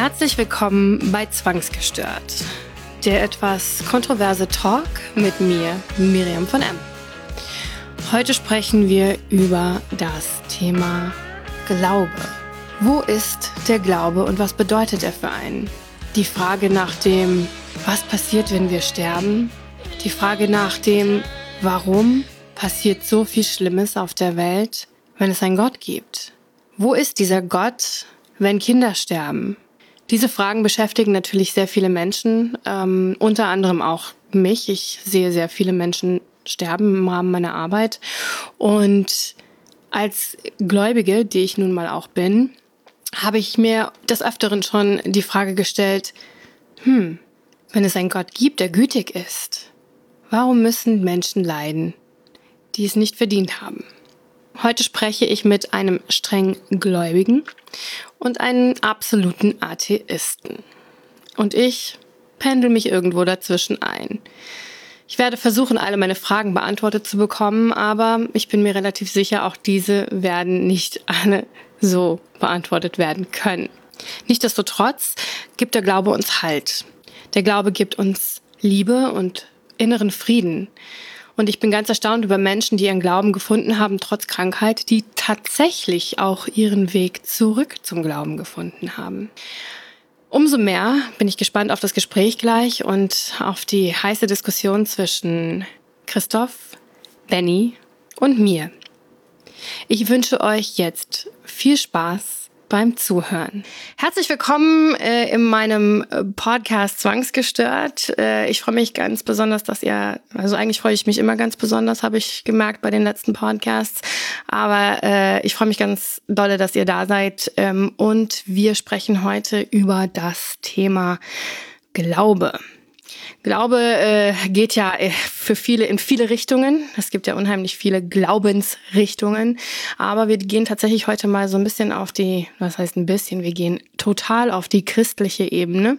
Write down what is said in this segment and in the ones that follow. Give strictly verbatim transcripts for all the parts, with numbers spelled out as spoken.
Herzlich willkommen bei Zwangsgestört, der etwas kontroverse Talk mit mir, Miriam von M. Heute sprechen wir über das Thema Glaube. Wo ist der Glaube und was bedeutet er für einen? Die Frage nach dem, was passiert, wenn wir sterben? Die Frage nach dem, warum passiert so viel Schlimmes auf der Welt, wenn es einen Gott gibt? Wo ist dieser Gott, wenn Kinder sterben? Diese Fragen beschäftigen natürlich sehr viele Menschen, ähm, unter anderem auch mich. Ich sehe sehr viele Menschen sterben im Rahmen meiner Arbeit. Und als Gläubige, die ich nun mal auch bin, habe ich mir des Öfteren schon die Frage gestellt, hm, wenn es einen Gott gibt, der gütig ist, warum müssen Menschen leiden, die es nicht verdient haben? Heute spreche ich mit einem streng Gläubigen und einem absoluten Atheisten. Und ich pendel mich irgendwo dazwischen ein. Ich werde versuchen, alle meine Fragen beantwortet zu bekommen, aber ich bin mir relativ sicher, auch diese werden nicht alle so beantwortet werden können. Nichtsdestotrotz gibt der Glaube uns Halt. Der Glaube gibt uns Liebe und inneren Frieden. Und ich bin ganz erstaunt über Menschen, die ihren Glauben gefunden haben, trotz Krankheit, die tatsächlich auch ihren Weg zurück zum Glauben gefunden haben. Umso mehr bin ich gespannt auf das Gespräch gleich und auf die heiße Diskussion zwischen Christoph, Benny und mir. Ich wünsche euch jetzt viel Spaß beim Zuhören. Herzlich willkommen äh, in meinem Podcast Zwangsgestört. Äh, ich freue mich ganz besonders, dass ihr, also eigentlich freue ich mich immer ganz besonders, habe ich gemerkt bei den letzten Podcasts, aber äh, ich freue mich ganz dolle, dass ihr da seid ähm, und wir sprechen heute über das Thema Glaube. Glaube äh, geht ja für viele in viele Richtungen. Es gibt ja unheimlich viele Glaubensrichtungen. Aber wir gehen tatsächlich heute mal so ein bisschen auf die, was heißt ein bisschen, wir gehen total auf die christliche Ebene.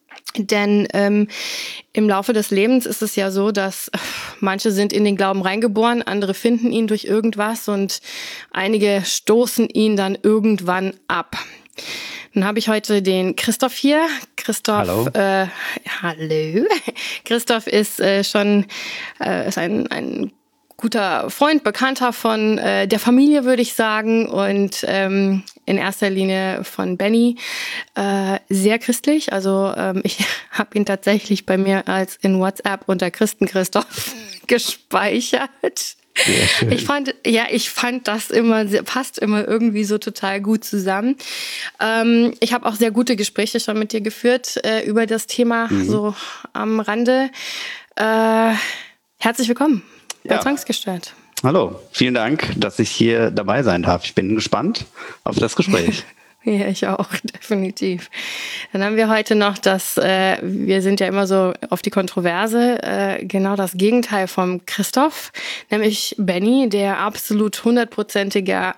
Denn ähm, im Laufe des Lebens ist es ja so, dass äh, manche sind in den Glauben reingeboren, andere finden ihn durch irgendwas und einige stoßen ihn dann irgendwann ab. Dann habe ich heute den Christoph hier. Christoph, hallo. Äh, hallo. Christoph ist äh, schon äh, ist ein, ein guter Freund, Bekannter von äh, der Familie, würde ich sagen, und ähm, in erster Linie von Benny. Äh, sehr christlich. Also ähm, ich habe ihn tatsächlich bei mir als in WhatsApp unter Christen Christoph gespeichert. Sehr schön. Ich fand, ja, ich fand das immer, passt immer irgendwie so total gut zusammen. Ähm, ich habe auch sehr gute Gespräche schon mit dir geführt äh, über das Thema, mhm. so am Rande. Äh, herzlich willkommen bei ja. Zwangsgestört. Hallo, vielen Dank, dass ich hier dabei sein darf. Ich bin gespannt auf das Gespräch. Ja, ich auch, definitiv. Dann haben wir heute noch das, äh, wir sind ja immer so auf die Kontroverse, äh, genau das Gegenteil vom Christoph, nämlich Benny, der absolut hundertprozentiger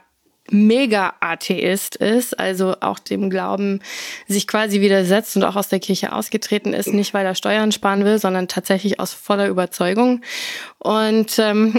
Mega-Atheist ist, also auch dem Glauben sich quasi widersetzt und auch aus der Kirche ausgetreten ist, nicht weil er Steuern sparen will, sondern tatsächlich aus voller Überzeugung. Und ähm,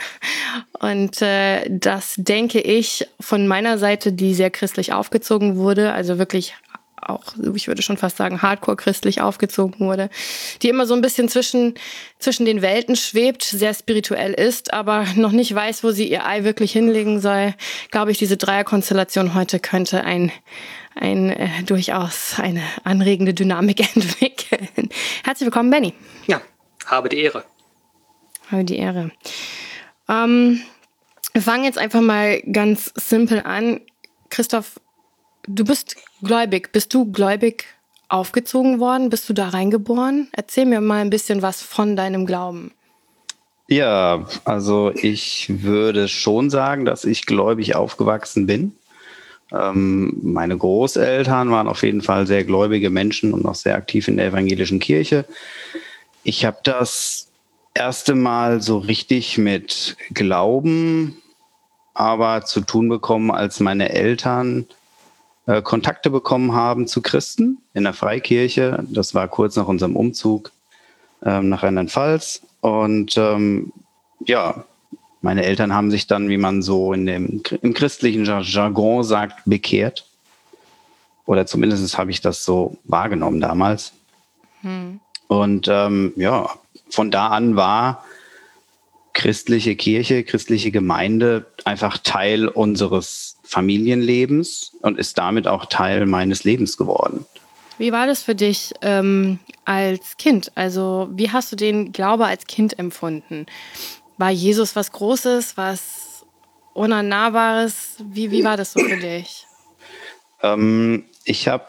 und äh, das denke ich von meiner Seite, die sehr christlich aufgezogen wurde, also wirklich auch, ich würde schon fast sagen, hardcore christlich aufgezogen wurde, die immer so ein bisschen zwischen, zwischen den Welten schwebt, sehr spirituell ist, aber noch nicht weiß, wo sie ihr Ei wirklich hinlegen soll, glaube ich, diese Dreierkonstellation heute könnte ein, ein äh, durchaus eine anregende Dynamik entwickeln. Herzlich willkommen, Benny. Ja, habe die Ehre. Habe die Ehre. Ähm, wir fangen jetzt einfach mal ganz simpel an. Christoph, du bist gläubig. Bist du gläubig aufgezogen worden? Bist du da reingeboren? Erzähl mir mal ein bisschen was von deinem Glauben. Ja, also ich würde schon sagen, dass ich gläubig aufgewachsen bin. Ähm, meine Großeltern waren auf jeden Fall sehr gläubige Menschen und auch sehr aktiv in der evangelischen Kirche. Ich habe das erste Mal so richtig mit Glauben aber zu tun bekommen, als meine Eltern äh, Kontakte bekommen haben zu Christen in der Freikirche. Das war kurz nach unserem Umzug ähm, nach Rheinland-Pfalz. Und ähm, ja, meine Eltern haben sich dann, wie man so in dem, im christlichen Jargon sagt, bekehrt. Oder zumindest habe ich das so wahrgenommen damals. Hm. Und ähm, ja, von da an war christliche Kirche, christliche Gemeinde einfach Teil unseres Familienlebens und ist damit auch Teil meines Lebens geworden. Wie war das für dich ähm, als Kind? Also wie hast du den Glaube als Kind empfunden? War Jesus was Großes, was Unannahbares? Wie, wie war das so für dich? Ähm, ich habe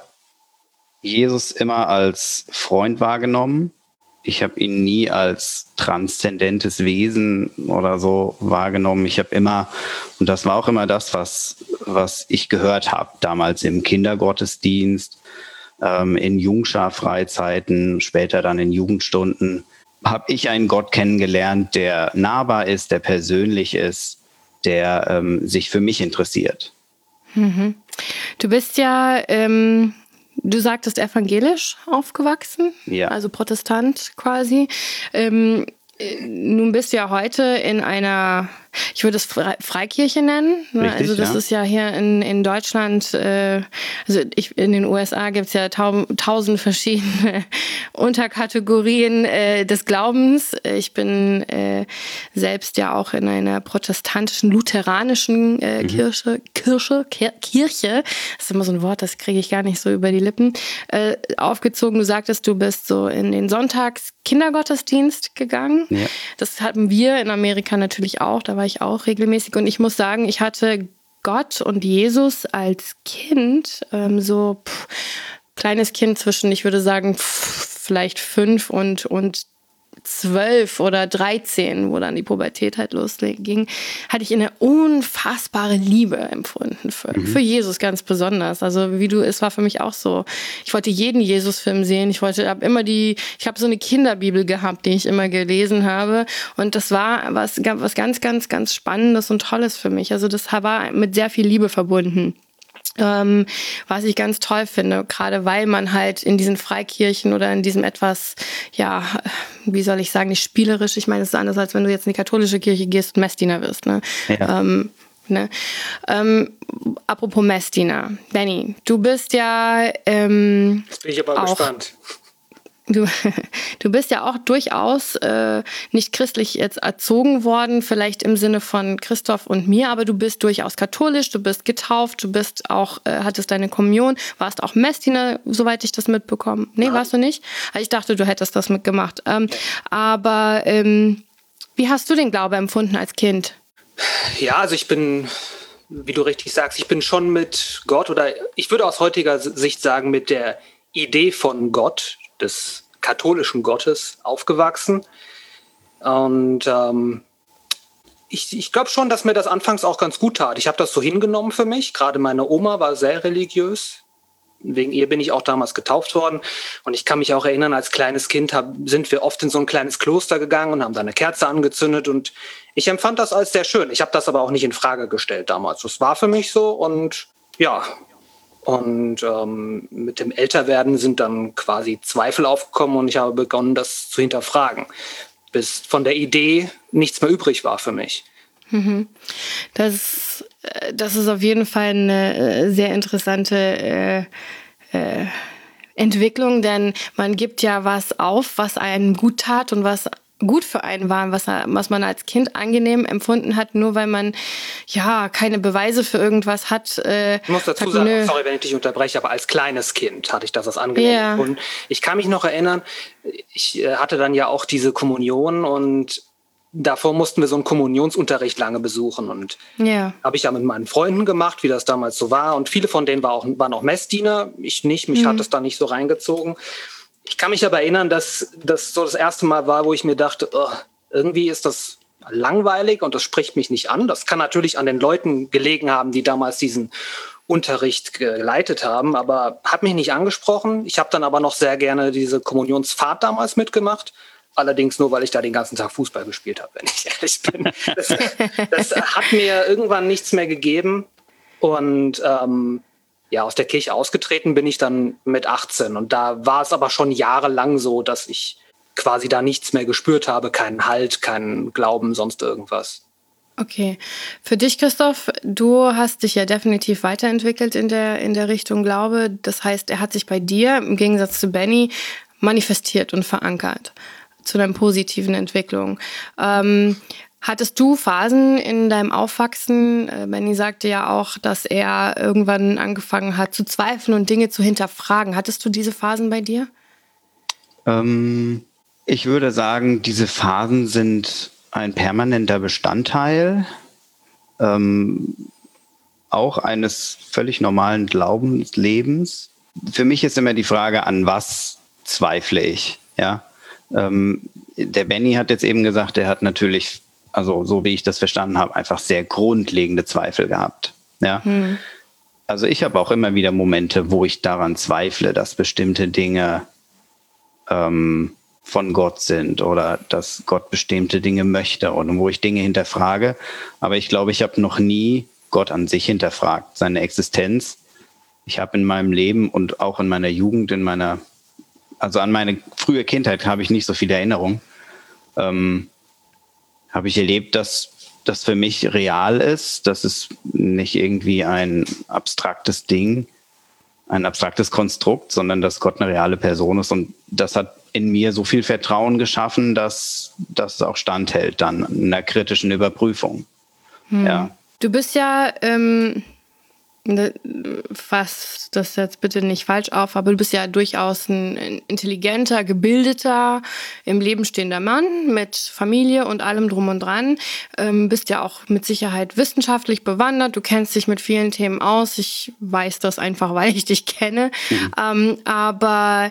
Jesus immer als Freund wahrgenommen. Ich habe ihn nie als transzendentes Wesen oder so wahrgenommen. Ich habe immer, und das war auch immer das, was, was ich gehört habe, damals im Kindergottesdienst, ähm, in Jungschar-Freizeiten, später dann in Jugendstunden, habe ich einen Gott kennengelernt, der nahbar ist, der persönlich ist, der ähm, sich für mich interessiert. Mhm. Du bist ja... Ähm Du sagtest evangelisch aufgewachsen, ja. Also Protestant quasi. Ähm, nun bist du ja heute in einer, ich würde es Freikirche nennen. Ne? Richtig, also das ja. ist ja hier in, in Deutschland, äh, also ich, in den U S A gibt es ja tausend, tausend verschiedene Unterkategorien äh, des Glaubens. Ich bin äh, selbst ja auch in einer protestantischen, lutheranischen äh, mhm. Kirche, Kirche, Kir- Kirche, das ist immer so ein Wort, das kriege ich gar nicht so über die Lippen, äh, aufgezogen. Du sagtest, du bist so in den Sonntags-Kindergottesdienst gegangen. Ja. Das hatten wir in Amerika natürlich auch, da war ich auch regelmäßig. Und ich muss sagen, ich hatte Gott und Jesus als Kind, ähm, so pff, kleines Kind zwischen, ich würde sagen, pff, vielleicht fünf und, und zwölf oder dreizehn, wo dann die Pubertät halt losging, hatte ich eine unfassbare Liebe empfunden für, mhm. für Jesus ganz besonders. Also wie du, es war für mich auch so. Ich wollte jeden Jesus-Film sehen. Ich wollte, habe immer die, ich habe so eine Kinderbibel gehabt, die ich immer gelesen habe. Und das war was, was ganz, ganz, ganz Spannendes und Tolles für mich. Also das war mit sehr viel Liebe verbunden. Ähm, was ich ganz toll finde, gerade weil man halt in diesen Freikirchen oder in diesem etwas, ja, wie soll ich sagen, nicht spielerisch, ich meine, es ist anders, als wenn du jetzt in die katholische Kirche gehst und Messdiener wirst, ne? Ja. Ähm, ne? Ähm, apropos Messdiener, Benny, du bist ja ähm, Jetzt bin ich aber auch, gespannt. Du, du bist ja auch durchaus äh, nicht christlich jetzt erzogen worden, vielleicht im Sinne von Christoph und mir, aber du bist durchaus katholisch, du bist getauft, du bist auch, äh, hattest deine Kommunion, warst auch Messdiener, soweit ich das mitbekommen. Nee, Nein. warst du nicht? Ich dachte, du hättest das mitgemacht. Ähm, aber ähm, wie hast du den Glaube empfunden als Kind? Ja, also ich bin, wie du richtig sagst, ich bin schon mit Gott oder ich würde aus heutiger Sicht sagen, mit der Idee von Gott, des katholischen Gottes, aufgewachsen. Und ähm, ich, ich glaube schon, dass mir das anfangs auch ganz gut tat. Ich habe das so hingenommen für mich. Gerade meine Oma war sehr religiös. Wegen ihr bin ich auch damals getauft worden. Und ich kann mich auch erinnern, als kleines Kind hab, sind wir oft in so ein kleines Kloster gegangen und haben da eine Kerze angezündet. Und ich empfand das als sehr schön. Ich habe das aber auch nicht in Frage gestellt damals. Das war für mich so und ja... Und ähm, mit dem Älterwerden sind dann quasi Zweifel aufgekommen und ich habe begonnen, das zu hinterfragen, bis von der Idee nichts mehr übrig war für mich. Mhm. Das, das ist auf jeden Fall eine sehr interessante äh, äh, Entwicklung, denn man gibt ja was auf, was einem gut tat und was gut für einen war, was, was man als Kind angenehm empfunden hat, nur weil man ja keine Beweise für irgendwas hat. Äh, ich muss dazu hat, sagen, nö. sorry, wenn ich dich unterbreche, aber als kleines Kind hatte ich das als angenehm ja. empfunden. Ich kann mich noch erinnern, ich äh, hatte dann ja auch diese Kommunion und davor mussten wir so einen Kommunionsunterricht lange besuchen und ja. habe ich ja mit meinen Freunden gemacht, wie das damals so war und viele von denen war auch, waren auch Messdiener, ich nicht, mich mhm. hat das da nicht so reingezogen. Ich kann mich aber erinnern, dass das so das erste Mal war, wo ich mir dachte, oh, irgendwie ist das langweilig und das spricht mich nicht an. Das kann natürlich an den Leuten gelegen haben, die damals diesen Unterricht geleitet haben, aber hat mich nicht angesprochen. Ich habe dann aber noch sehr gerne diese Kommunionsfahrt damals mitgemacht. Allerdings nur, weil ich da den ganzen Tag Fußball gespielt habe, wenn ich ehrlich bin. Das, das hat mir irgendwann nichts mehr gegeben und ähm, ja, aus der Kirche ausgetreten bin ich dann mit achtzehn. Und da war es aber schon jahrelang so, dass ich quasi da nichts mehr gespürt habe. Keinen Halt, keinen Glauben, sonst irgendwas. Okay. Für dich, Christoph, du hast dich ja definitiv weiterentwickelt in der, in der Richtung Glaube. Das heißt, er hat sich bei dir im Gegensatz zu Benny manifestiert und verankert zu deiner positiven Entwicklung. Ähm, hattest du Phasen in deinem Aufwachsen? Äh, Benny sagte ja auch, dass er irgendwann angefangen hat zu zweifeln und Dinge zu hinterfragen. Hattest du diese Phasen bei dir? Ähm, ich würde sagen, diese Phasen sind ein permanenter Bestandteil ähm, auch eines völlig normalen Glaubenslebens. Für mich ist immer die Frage, an was zweifle ich? Ja, ähm, der Benny hat jetzt eben gesagt, er hat natürlich, also so wie ich das verstanden habe, einfach sehr grundlegende Zweifel gehabt. Ja, hm. Also ich habe auch immer wieder Momente, wo ich daran zweifle, dass bestimmte Dinge ähm, von Gott sind oder dass Gott bestimmte Dinge möchte und wo ich Dinge hinterfrage. Aber ich glaube, ich habe noch nie Gott an sich hinterfragt, seine Existenz. Ich habe in meinem Leben und auch in meiner Jugend, in meiner, also an meine frühe Kindheit habe ich nicht so viel Erinnerung. Ähm, habe ich erlebt, dass das für mich real ist, dass es nicht irgendwie ein abstraktes Ding, ein abstraktes Konstrukt, sondern dass Gott eine reale Person ist. Und das hat in mir so viel Vertrauen geschaffen, dass das auch standhält dann in einer kritischen Überprüfung. Hm. Ja. Du bist ja, ähm, ne, fass das jetzt bitte nicht falsch auf, aber du bist ja durchaus ein intelligenter, gebildeter, im Leben stehender Mann mit Familie und allem drum und dran. Ähm, bist ja auch mit Sicherheit wissenschaftlich bewandert. Du kennst dich mit vielen Themen aus. Ich weiß das einfach, weil ich dich kenne. Mhm. Ähm, aber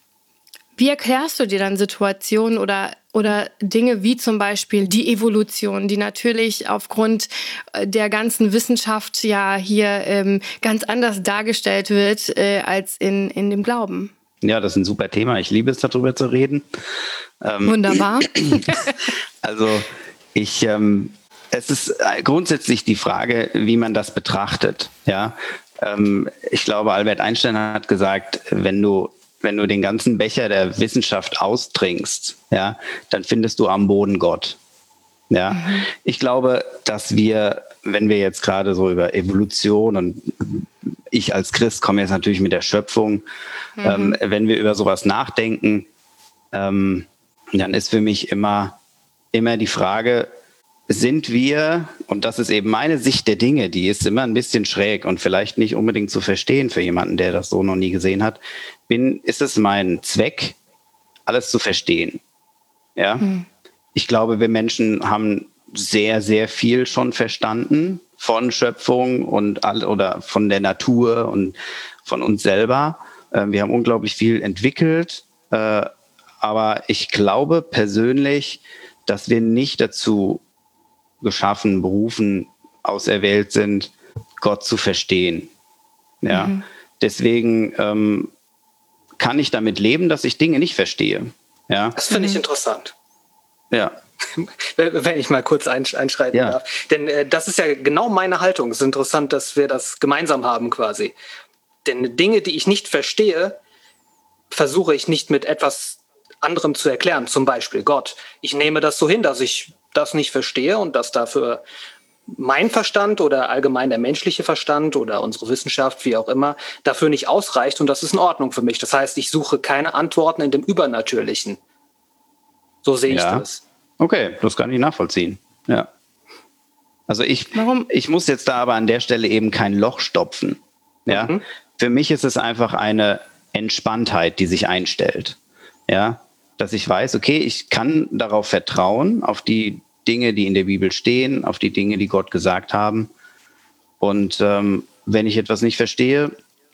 wie erklärst du dir dann Situationen oder, oder Dinge wie zum Beispiel die Evolution, die natürlich aufgrund der ganzen Wissenschaft ja hier ähm, ganz anders dargestellt wird äh, als in, in dem Glauben? Ja, das ist ein super Thema. Ich liebe es, darüber zu reden. Ähm, Wunderbar. Also ich, ähm, es ist grundsätzlich die Frage, wie man das betrachtet. Ja, ähm, ich glaube, Albert Einstein hat gesagt, wenn du Wenn du den ganzen Becher der Wissenschaft austrinkst, ja, dann findest du am Boden Gott. Ja, mhm. Ich glaube, dass wir, wenn wir jetzt gerade so über Evolution und ich als Christ komme jetzt natürlich mit der Schöpfung, mhm. ähm, wenn wir über sowas nachdenken, ähm, dann ist für mich immer, immer die Frage, sind wir, und das ist eben meine Sicht der Dinge, die ist immer ein bisschen schräg und vielleicht nicht unbedingt zu verstehen für jemanden, der das so noch nie gesehen hat, bin, ist es mein Zweck, alles zu verstehen. Ja? Hm. Ich glaube, wir Menschen haben sehr, sehr viel schon verstanden von Schöpfung und all, oder von der Natur und von uns selber. Äh, wir haben unglaublich viel entwickelt, äh, aber ich glaube persönlich, dass wir nicht dazu geschaffen, berufen, auserwählt sind, Gott zu verstehen. Ja, mhm. Deswegen ähm, kann ich damit leben, dass ich Dinge nicht verstehe. Ja. Das finde ich interessant. Ja. Wenn ich mal kurz einschreiten ja. darf. Denn äh, das ist ja genau meine Haltung. Es ist interessant, dass wir das gemeinsam haben quasi. Denn Dinge, die ich nicht verstehe, versuche ich nicht mit etwas anderem zu erklären. Zum Beispiel Gott. Ich nehme das so hin, dass ich das nicht verstehe und dass dafür mein Verstand oder allgemein der menschliche Verstand oder unsere Wissenschaft, wie auch immer, dafür nicht ausreicht und das ist in Ordnung für mich. Das heißt, ich suche keine Antworten in dem Übernatürlichen. So sehe ja. ich das. Okay, das kann ich nachvollziehen. Ja. Also ich, Warum? ich muss jetzt da aber an der Stelle eben kein Loch stopfen. Ja. Mhm. Für mich ist es einfach eine Entspanntheit, die sich einstellt. Ja. Dass ich weiß, okay, ich kann darauf vertrauen, auf die Dinge, die in der Bibel stehen, auf die Dinge, die Gott gesagt haben. Und ähm, wenn ich etwas nicht verstehe,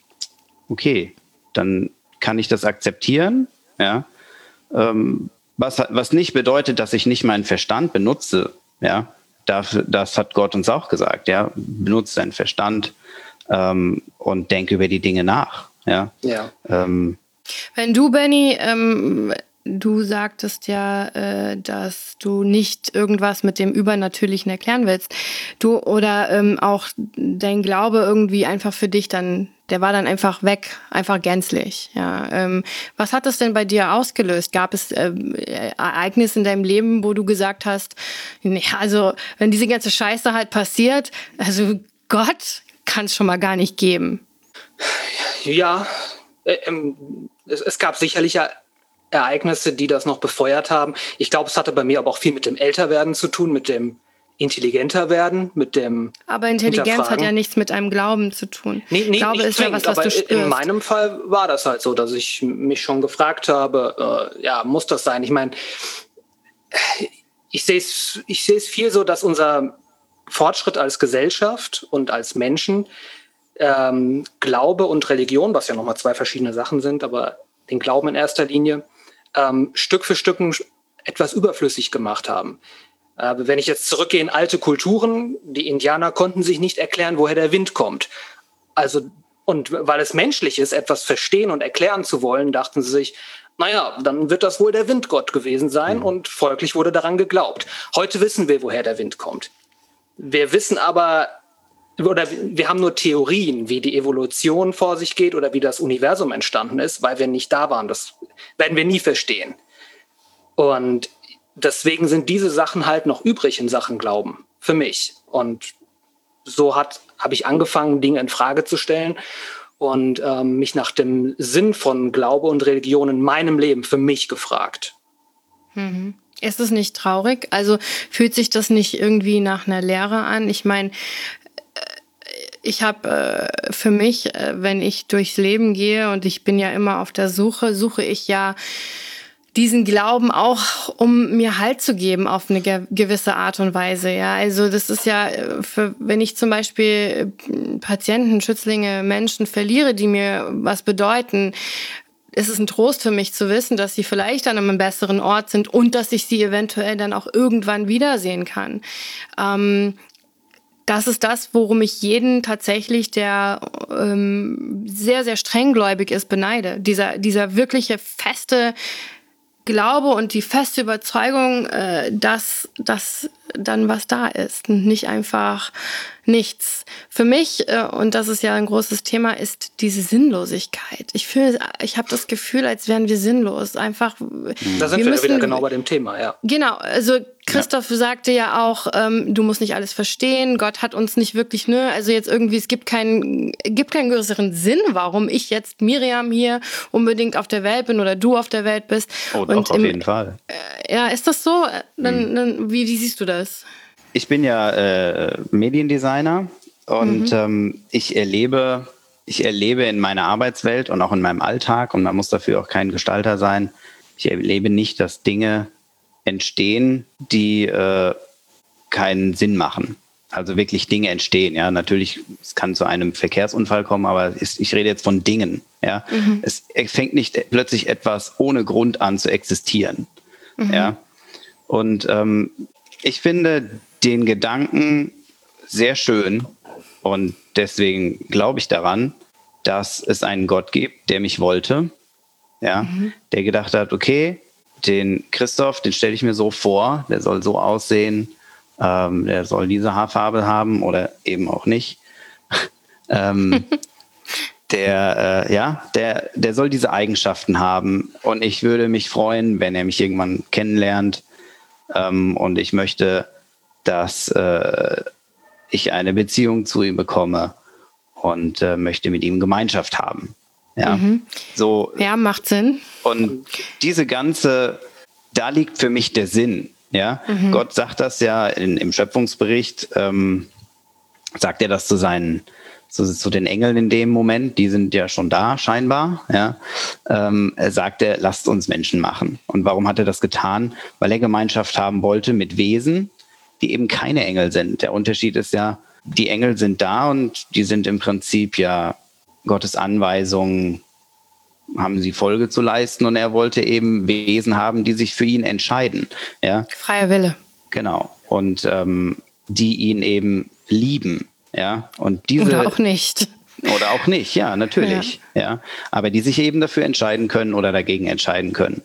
okay, dann kann ich das akzeptieren. Ja? Ähm, was, was nicht bedeutet, dass ich nicht meinen Verstand benutze. Ja? Dafür, das hat Gott uns auch gesagt. Ja? Benutze deinen Verstand ähm, und denke über die Dinge nach. Ja. ja. Ähm, wenn du, Benny, ähm du sagtest ja, äh, dass du nicht irgendwas mit dem Übernatürlichen erklären willst. Du oder ähm, auch dein Glaube irgendwie einfach für dich dann, der war dann einfach weg, einfach gänzlich. Ja, ähm, was hat das denn bei dir ausgelöst? Gab es äh, Ereignisse in deinem Leben, wo du gesagt hast, nee, also wenn diese ganze Scheiße halt passiert, also Gott kann es schon mal gar nicht geben? Ja, äh, ähm, es, es gab sicherlich ja Ereignisse, die das noch befeuert haben. Ich glaube, es hatte bei mir aber auch viel mit dem Älterwerden zu tun, mit dem intelligenter werden, mit dem Aber Intelligenz hat ja nichts mit einem Glauben zu tun. Nee, nee, Glaube nicht ist ja was, was aber du spürst. In meinem Fall war das halt so, dass ich mich schon gefragt habe, äh, ja, muss das sein? Ich meine, ich sehe es ich sehe es viel so, dass unser Fortschritt als Gesellschaft und als Menschen ähm, Glaube und Religion, was ja nochmal zwei verschiedene Sachen sind, aber den Glauben in erster Linie, ähm, Stück für Stück etwas überflüssig gemacht haben. Äh, wenn ich jetzt zurückgehe in alte Kulturen, die Indianer konnten sich nicht erklären, woher der Wind kommt. Also, und weil es menschlich ist, etwas verstehen und erklären zu wollen, dachten sie sich, naja, dann wird das wohl der Windgott gewesen sein, und folglich wurde daran geglaubt. Heute wissen wir, woher der Wind kommt. Wir wissen aber, oder wir haben nur Theorien, wie die Evolution vor sich geht oder wie das Universum entstanden ist, weil wir nicht da waren. Das werden wir nie verstehen. Und deswegen sind diese Sachen halt noch übrig in Sachen Glauben, für mich. Und so hat habe ich angefangen, Dinge in Frage zu stellen und ähm, mich nach dem Sinn von Glaube und Religion in meinem Leben für mich gefragt. Mhm. Ist es nicht traurig? Also fühlt sich das nicht irgendwie nach einer Lehre an? Ich meine, ich habe äh, für mich, äh, wenn ich durchs Leben gehe und ich bin ja immer auf der Suche, suche ich ja diesen Glauben auch, um mir Halt zu geben auf eine ge- gewisse Art und Weise. Ja, also das ist ja, für, wenn ich zum Beispiel Patienten, Schützlinge, Menschen verliere, die mir was bedeuten, ist es ein Trost für mich zu wissen, dass sie vielleicht an einem besseren Ort sind und dass ich sie eventuell dann auch irgendwann wiedersehen kann. Ähm, Das ist das, worum ich jeden tatsächlich, der ähm, sehr, sehr strenggläubig ist, beneide. Dieser, dieser wirkliche feste Glaube und die feste Überzeugung, äh, dass, dass dann was da ist und nicht einfach nichts. Für mich, äh, und das ist ja ein großes Thema, ist diese Sinnlosigkeit. Ich fühle, ich habe das Gefühl, als wären wir sinnlos. Einfach. Da sind wir, wir müssen, wieder genau bei dem Thema, ja. Genau, also Christoph ja. sagte ja auch, ähm, du musst nicht alles verstehen, Gott hat uns nicht wirklich, ne, also jetzt irgendwie, es gibt keinen, gibt keinen größeren Sinn, warum ich jetzt Miriam hier unbedingt auf der Welt bin oder du auf der Welt bist. Oh, und doch, auf im, jeden Fall. Äh, ja, ist das so? Dann, mhm. dann, wie, wie siehst du das? Ich bin ja äh, Mediendesigner und mhm. ähm, ich erlebe, ich erlebe in meiner Arbeitswelt und auch in meinem Alltag, und man muss dafür auch kein Gestalter sein, ich erlebe nicht, dass Dinge entstehen, die äh, keinen Sinn machen. Also wirklich Dinge entstehen. Ja, natürlich, es kann zu einem Verkehrsunfall kommen, aber es, ich rede jetzt von Dingen. Ja, mhm. es fängt nicht plötzlich etwas ohne Grund an zu existieren. Mhm. Ja, und ähm, ich finde den Gedanken sehr schön, und deswegen glaube ich daran, dass es einen Gott gibt, der mich wollte, ja, mhm. der gedacht hat, okay, den Christoph, den stelle ich mir so vor, der soll so aussehen, ähm, der soll diese Haarfarbe haben oder eben auch nicht. ähm, der, äh, ja, der, der soll diese Eigenschaften haben, und ich würde mich freuen, wenn er mich irgendwann kennenlernt, ähm, und ich möchte, dass äh, ich eine Beziehung zu ihm bekomme und äh, möchte mit ihm Gemeinschaft haben. Ja, mhm. so. Ja, macht Sinn. Und diese ganze, da liegt für mich der Sinn. Ja, mhm. Gott sagt das ja in, im Schöpfungsbericht, ähm, sagt er das zu seinen, zu, zu den Engeln in dem Moment, die sind ja schon da scheinbar. Ja, ähm, er sagt er, lasst uns Menschen machen. Und warum hat er das getan? Weil er Gemeinschaft haben wollte mit Wesen, die eben keine Engel sind. Der Unterschied ist ja, die Engel sind da und die sind im Prinzip ja Gottes Anweisungen, haben sie Folge zu leisten, und er wollte eben Wesen haben, die sich für ihn entscheiden. Ja? Freier Wille. Genau. Und ähm, die ihn eben lieben. Ja? Und diese, oder auch nicht. Oder auch nicht, ja, natürlich. Ja. Ja? Aber die sich eben dafür entscheiden können oder dagegen entscheiden können.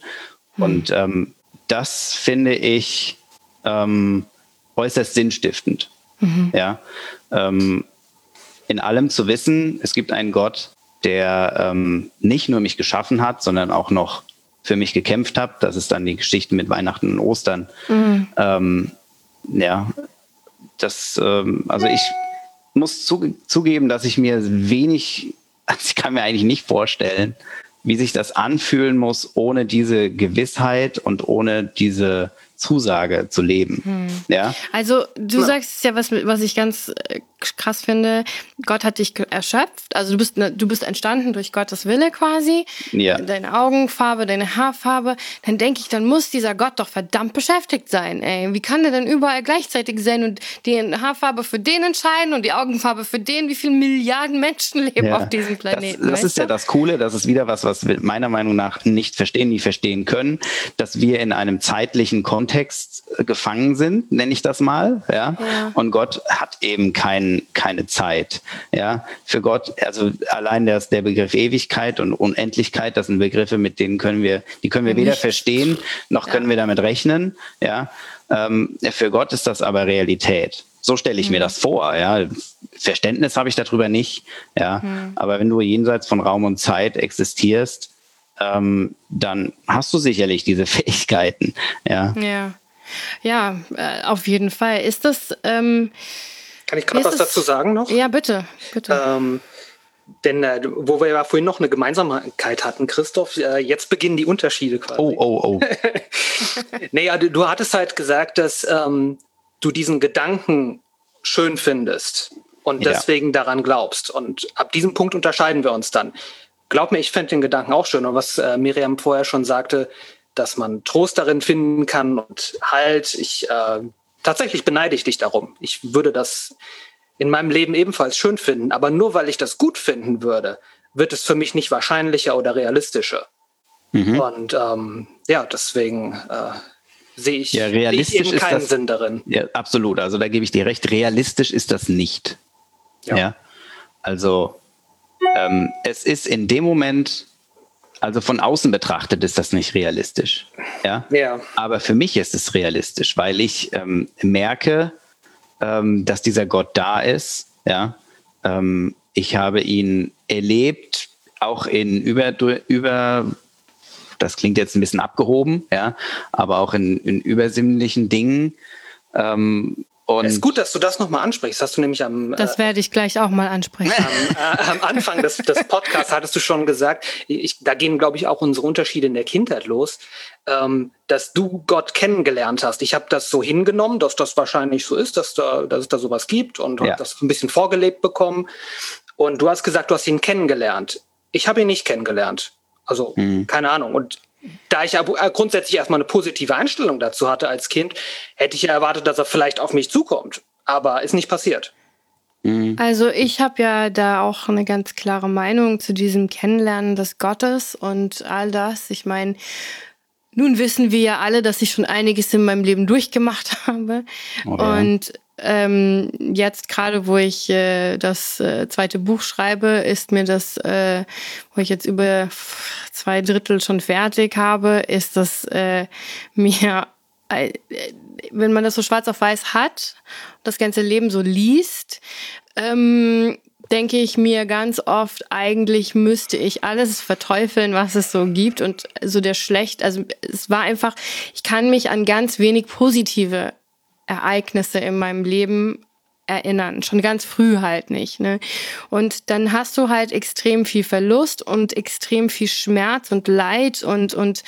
Mhm. Und ähm, das finde ich ähm, äußerst sinnstiftend. Mhm. Ja, ähm, in allem zu wissen, es gibt einen Gott, der ähm, nicht nur mich geschaffen hat, sondern auch noch für mich gekämpft hat. Das ist dann die Geschichte mit Weihnachten und Ostern. Mhm. Ähm, ja, das, ähm, also ich muss zu, zugeben, dass ich mir wenig, also ich kann mir eigentlich nicht vorstellen, wie sich das anfühlen muss, ohne diese Gewissheit und ohne diese Zusage zu leben. Hm. Ja? Also du ja. sagst ja, was, was ich ganz krass finde, Gott hat dich erschöpft, also du bist, du bist entstanden durch Gottes Wille quasi, ja. Deine Augenfarbe, deine Haarfarbe, dann denke ich, dann muss dieser Gott doch verdammt beschäftigt sein. Ey. Wie kann der denn überall gleichzeitig sein und die Haarfarbe für den entscheiden und die Augenfarbe für den? Wie viele Milliarden Menschen leben ja. auf diesem Planeten? Das, das ist ja das Coole, das ist wieder was, was wir meiner Meinung nach nicht verstehen, nie verstehen können, dass wir in einem zeitlichen Kontext Text gefangen sind, nenne ich das mal, ja? Ja. Und Gott hat eben kein, keine Zeit, ja. Für Gott, also allein das, der Begriff Ewigkeit und Unendlichkeit, das sind Begriffe, mit denen können wir, die können wir weder verstehen, noch ja. können wir damit rechnen, ja. Ähm, für Gott ist das aber Realität. So stelle ich mhm. mir das vor, ja. Verständnis habe ich darüber nicht, ja. Mhm. Aber wenn du jenseits von Raum und Zeit existierst, Ähm, dann hast du sicherlich diese Fähigkeiten. Ja, ja, ja äh, auf jeden Fall. Ist das... Ähm, Kann ich gerade was das? dazu sagen noch? Ja, bitte. bitte. Ähm, denn äh, wo wir ja vorhin noch eine Gemeinsamkeit hatten, Christoph, äh, jetzt beginnen die Unterschiede quasi. Oh, oh, oh. Naja, du, du hattest halt gesagt, dass ähm, du diesen Gedanken schön findest und ja. deswegen daran glaubst. Und ab diesem Punkt unterscheiden wir uns dann. Glaub mir, ich fände den Gedanken auch schön. Und was äh, Miriam vorher schon sagte, dass man Trost darin finden kann und Halt. Ich, äh, tatsächlich beneide ich dich darum. Ich würde das in meinem Leben ebenfalls schön finden. Aber nur weil ich das gut finden würde, wird es für mich nicht wahrscheinlicher oder realistischer. Mhm. Und ähm, ja, deswegen äh, sehe ich, ja, realistisch sehe ich eben keinen das, Sinn darin. Ja, absolut. Also da gebe ich dir recht. Realistisch ist das nicht. Ja. ja? Also... Ähm, es ist in dem Moment, also von außen betrachtet, ist das nicht realistisch. Ja? Ja. Aber für mich ist es realistisch, weil ich ähm, merke, ähm, dass dieser Gott da ist. Ja? Ähm, ich habe ihn erlebt, auch in über, über, das klingt jetzt ein bisschen abgehoben, ja, aber auch in, in übersinnlichen Dingen. Ähm, Und es ist gut, dass du das nochmal ansprichst. Hast du nämlich am Das werde ich gleich auch mal ansprechen. Am, äh, am Anfang des, des Podcasts hattest du schon gesagt, ich, da gehen, glaube ich, auch unsere Unterschiede in der Kindheit los, ähm, dass du Gott kennengelernt hast. Ich habe das so hingenommen, dass das wahrscheinlich so ist, dass, da, dass es da sowas gibt und ja. habe das ein bisschen vorgelebt bekommen. Und du hast gesagt, du hast ihn kennengelernt. Ich habe ihn nicht kennengelernt. Also, mhm. keine Ahnung. Und da ich ja grundsätzlich erstmal eine positive Einstellung dazu hatte als Kind, hätte ich ja erwartet, dass er vielleicht auf mich zukommt. Aber ist nicht passiert. Also ich habe ja da auch eine ganz klare Meinung zu diesem Kennenlernen des Gottes und all das. Ich meine, nun wissen wir ja alle, dass ich schon einiges in meinem Leben durchgemacht habe. Okay. Und ähm, jetzt gerade, wo ich äh, das äh, zweite Buch schreibe, ist mir das, äh, wo ich jetzt über zwei Drittel schon fertig habe, ist das äh, mir, äh, wenn man das so schwarz auf weiß hat, das ganze Leben so liest, ähm, denke ich mir ganz oft, eigentlich müsste ich alles verteufeln, was es so gibt und so der schlecht, also es war einfach, ich kann mich an ganz wenig positive Ereignisse in meinem Leben erinnern, schon ganz früh halt nicht, ne? Und dann hast du halt extrem viel Verlust und extrem viel Schmerz und Leid und und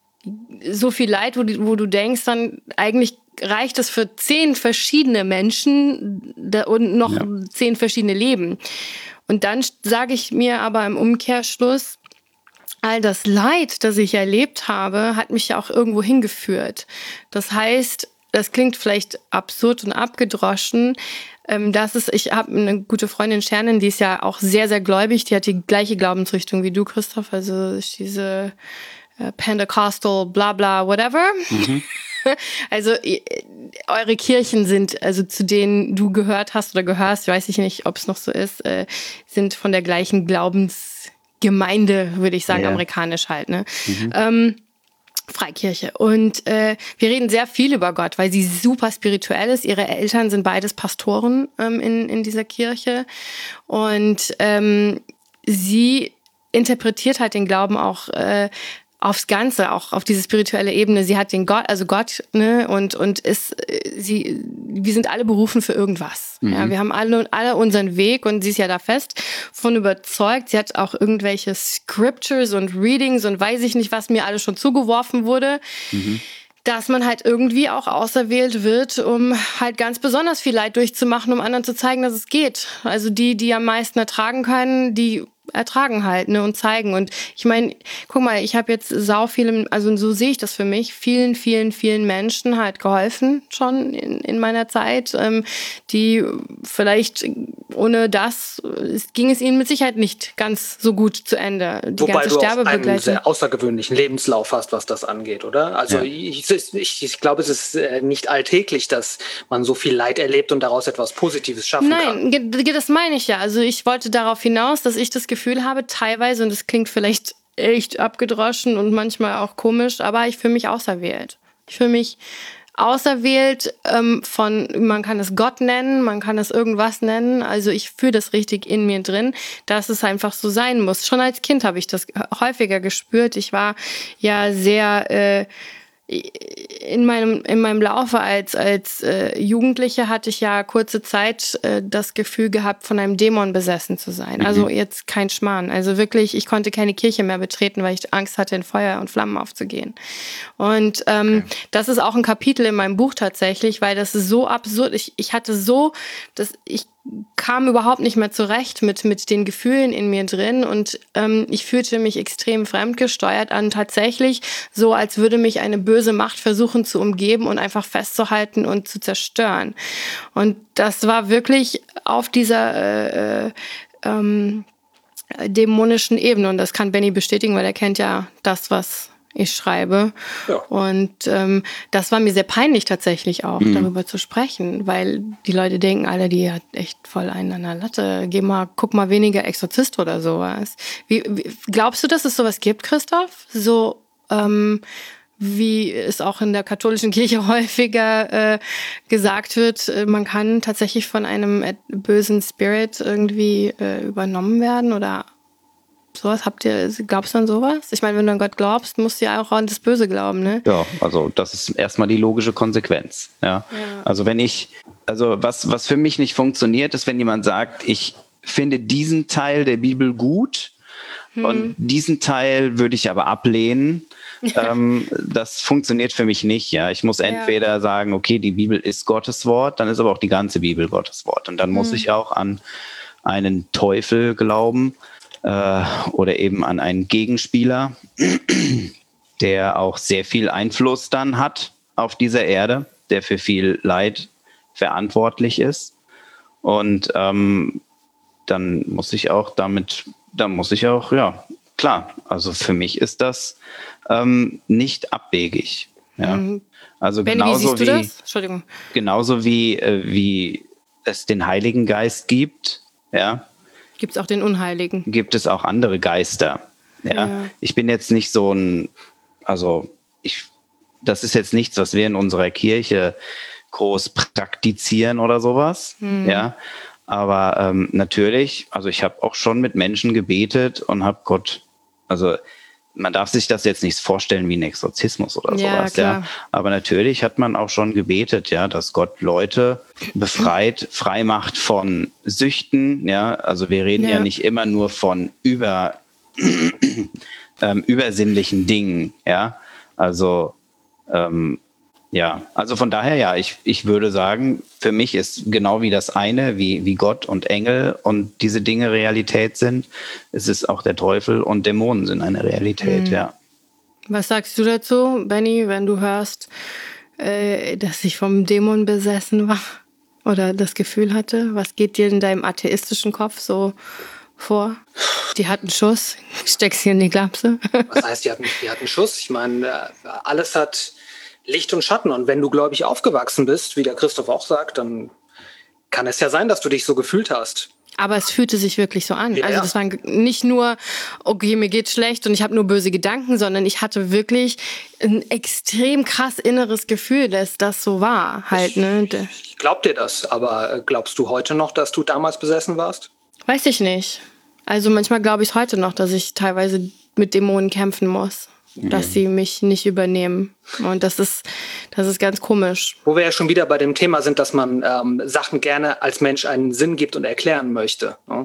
so viel Leid, wo du, wo du denkst, dann eigentlich reicht es für zehn verschiedene Menschen und noch ja. zehn verschiedene Leben. Und dann sage ich mir aber im Umkehrschluss, all das Leid, das ich erlebt habe, hat mich ja auch irgendwo hingeführt. Das heißt, das klingt vielleicht absurd und abgedroschen. Ähm, das ist, ich habe eine gute Freundin, Shannon, die ist ja auch sehr, sehr gläubig. Die hat die gleiche Glaubensrichtung wie du, Christoph. Also ist diese äh, Pentecostal, bla bla, whatever. Mhm. Also eure Kirchen sind, also zu denen du gehört hast oder gehörst, weiß ich nicht, ob es noch so ist, äh, sind von der gleichen Glaubensgemeinde, würde ich sagen, yeah. amerikanisch halt. Ne? Mhm. Ähm, Freikirche. Und äh, wir reden sehr viel über Gott, weil sie super spirituell ist. Ihre Eltern sind beides Pastoren ähm, in, in dieser Kirche. Und ähm, sie interpretiert halt den Glauben auch äh, aufs Ganze, auch auf diese spirituelle Ebene. Sie hat den Gott, also Gott, ne, und und ist sie. Wir sind alle berufen für irgendwas. Mhm. Ja, wir haben alle alle unseren Weg und sie ist ja da fest von überzeugt. Sie hat auch irgendwelche Scriptures und Readings und weiß ich nicht, was mir alles schon zugeworfen wurde. Mhm. Dass man halt irgendwie auch auserwählt wird, um halt ganz besonders viel Leid durchzumachen, um anderen zu zeigen, dass es geht. Also die, die am meisten ertragen können, die ertragen halt, ne, und zeigen. Und ich meine, guck mal, ich habe jetzt sau vielen, also so sehe ich das für mich, vielen, vielen, vielen Menschen halt geholfen schon in, in meiner Zeit, ähm, die vielleicht ohne das ging es ihnen mit Sicherheit nicht ganz so gut zu Ende. Die Wobei ganze du Sterbebegleitung. einen sehr außergewöhnlichen Lebenslauf hast, was das angeht, oder? Also ja. ich, ich, ich glaube, es ist nicht alltäglich, dass man so viel Leid erlebt und daraus etwas Positives schaffen Nein, kann. Nein, das meine ich ja. Also ich wollte darauf hinaus, dass ich das Gefühl habe, teilweise, und das klingt vielleicht echt abgedroschen und manchmal auch komisch, aber ich fühle mich auserwählt. Ich fühle mich auserwählt ähm, von, man kann es Gott nennen, man kann es irgendwas nennen. Also ich fühle das richtig in mir drin, dass es einfach so sein muss. Schon als Kind habe ich das häufiger gespürt. Ich war ja sehr äh, in meinem in meinem Laufe als als äh, Jugendliche hatte ich ja kurze Zeit äh, das Gefühl gehabt, von einem Dämon besessen zu sein. Mhm. Also jetzt kein Schmarrn. Also wirklich, ich konnte keine Kirche mehr betreten, weil ich Angst hatte, in Feuer und Flammen aufzugehen. Und ähm, okay. das ist auch ein Kapitel in meinem Buch tatsächlich, weil das ist so absurd. Ich ich hatte so, dass ich kam überhaupt nicht mehr zurecht mit mit den Gefühlen in mir drin und ähm, ich fühlte mich extrem fremdgesteuert an, tatsächlich so, als würde mich eine böse Macht versuchen zu umgeben und einfach festzuhalten und zu zerstören. Und das war wirklich auf dieser äh, äh, ähm, dämonischen Ebene und das kann Benny bestätigen, weil er kennt ja das, was ich schreibe. Ja. Und ähm, das war mir sehr peinlich tatsächlich auch, mhm. darüber zu sprechen, weil die Leute denken alle, die hat echt voll einen an der Latte. Geh mal, guck mal weniger Exorzist oder sowas. Wie, wie, glaubst du, dass es sowas gibt, Christoph? So ähm, wie es auch in der katholischen Kirche häufiger äh, gesagt wird, man kann tatsächlich von einem bösen Spirit irgendwie äh, übernommen werden oder sowas? Habt ihr, glaubst du an sowas? Ich meine, wenn du an Gott glaubst, musst du ja auch an das Böse glauben, ne? Ja, also das ist erstmal die logische Konsequenz. Ja. ja. Also wenn ich, also was, was für mich nicht funktioniert, ist, wenn jemand sagt, ich finde diesen Teil der Bibel gut hm. und diesen Teil würde ich aber ablehnen. ähm, das funktioniert für mich nicht. Ja, ich muss entweder ja. sagen, okay, die Bibel ist Gottes Wort, dann ist aber auch die ganze Bibel Gottes Wort. Und dann hm. muss ich auch an einen Teufel glauben. Oder eben an einen Gegenspieler, der auch sehr viel Einfluss dann hat auf dieser Erde, der für viel Leid verantwortlich ist. Und ähm, dann muss ich auch damit, dann muss ich auch, ja, klar, also für mich ist das ähm, nicht abwegig. Ja. Mhm. Also Benny, genauso wie, siehst du wie, das? Entschuldigung. genauso wie, äh, wie es den Heiligen Geist gibt, ja. Gibt es auch den Unheiligen? Gibt es auch andere Geister. Ja? ja. Ich bin jetzt nicht so ein, also ich, das ist jetzt nichts, was wir in unserer Kirche groß praktizieren oder sowas. Hm. Ja, aber ähm, natürlich, also ich habe auch schon mit Menschen gebetet und habe Gott, also man darf sich das jetzt nicht vorstellen wie ein Exorzismus oder ja, sowas, klar. ja. Aber natürlich hat man auch schon gebetet, ja, dass Gott Leute befreit, frei macht von Süchten, ja. Also wir reden ja, ja nicht immer nur von über, ähm, übersinnlichen Dingen, ja. Also, ähm, ja, also von daher, ja, ich, ich würde sagen, für mich ist genau wie das eine, wie, wie Gott und Engel und diese Dinge Realität sind, es ist auch der Teufel und Dämonen sind eine Realität, mhm. ja. Was sagst du dazu, Benny, wenn du hörst, äh, dass ich vom Dämon besessen war oder das Gefühl hatte? Was geht dir in deinem atheistischen Kopf so vor? Die hat einen Schuss, steckst hier in die Klapse. Was heißt, die hat, die hat einen Schuss? Ich meine, alles hat Licht und Schatten. Und wenn du gläubig aufgewachsen bist, wie der Christoph auch sagt, dann kann es ja sein, dass du dich so gefühlt hast. Aber es fühlte sich wirklich so an. Ja, also das war nicht nur, okay, mir geht's schlecht und ich habe nur böse Gedanken, sondern ich hatte wirklich ein extrem krass inneres Gefühl, dass das so war. Halt, ne? Ich glaub dir das, aber glaubst du heute noch, dass du damals besessen warst? Weiß ich nicht. Also manchmal glaube ich heute noch, dass ich teilweise mit Dämonen kämpfen muss. Dass sie mich nicht übernehmen. Und das ist, das ist ganz komisch. Wo wir ja schon wieder bei dem Thema sind, dass man ähm, Sachen gerne als Mensch einen Sinn gibt und erklären möchte. Ne?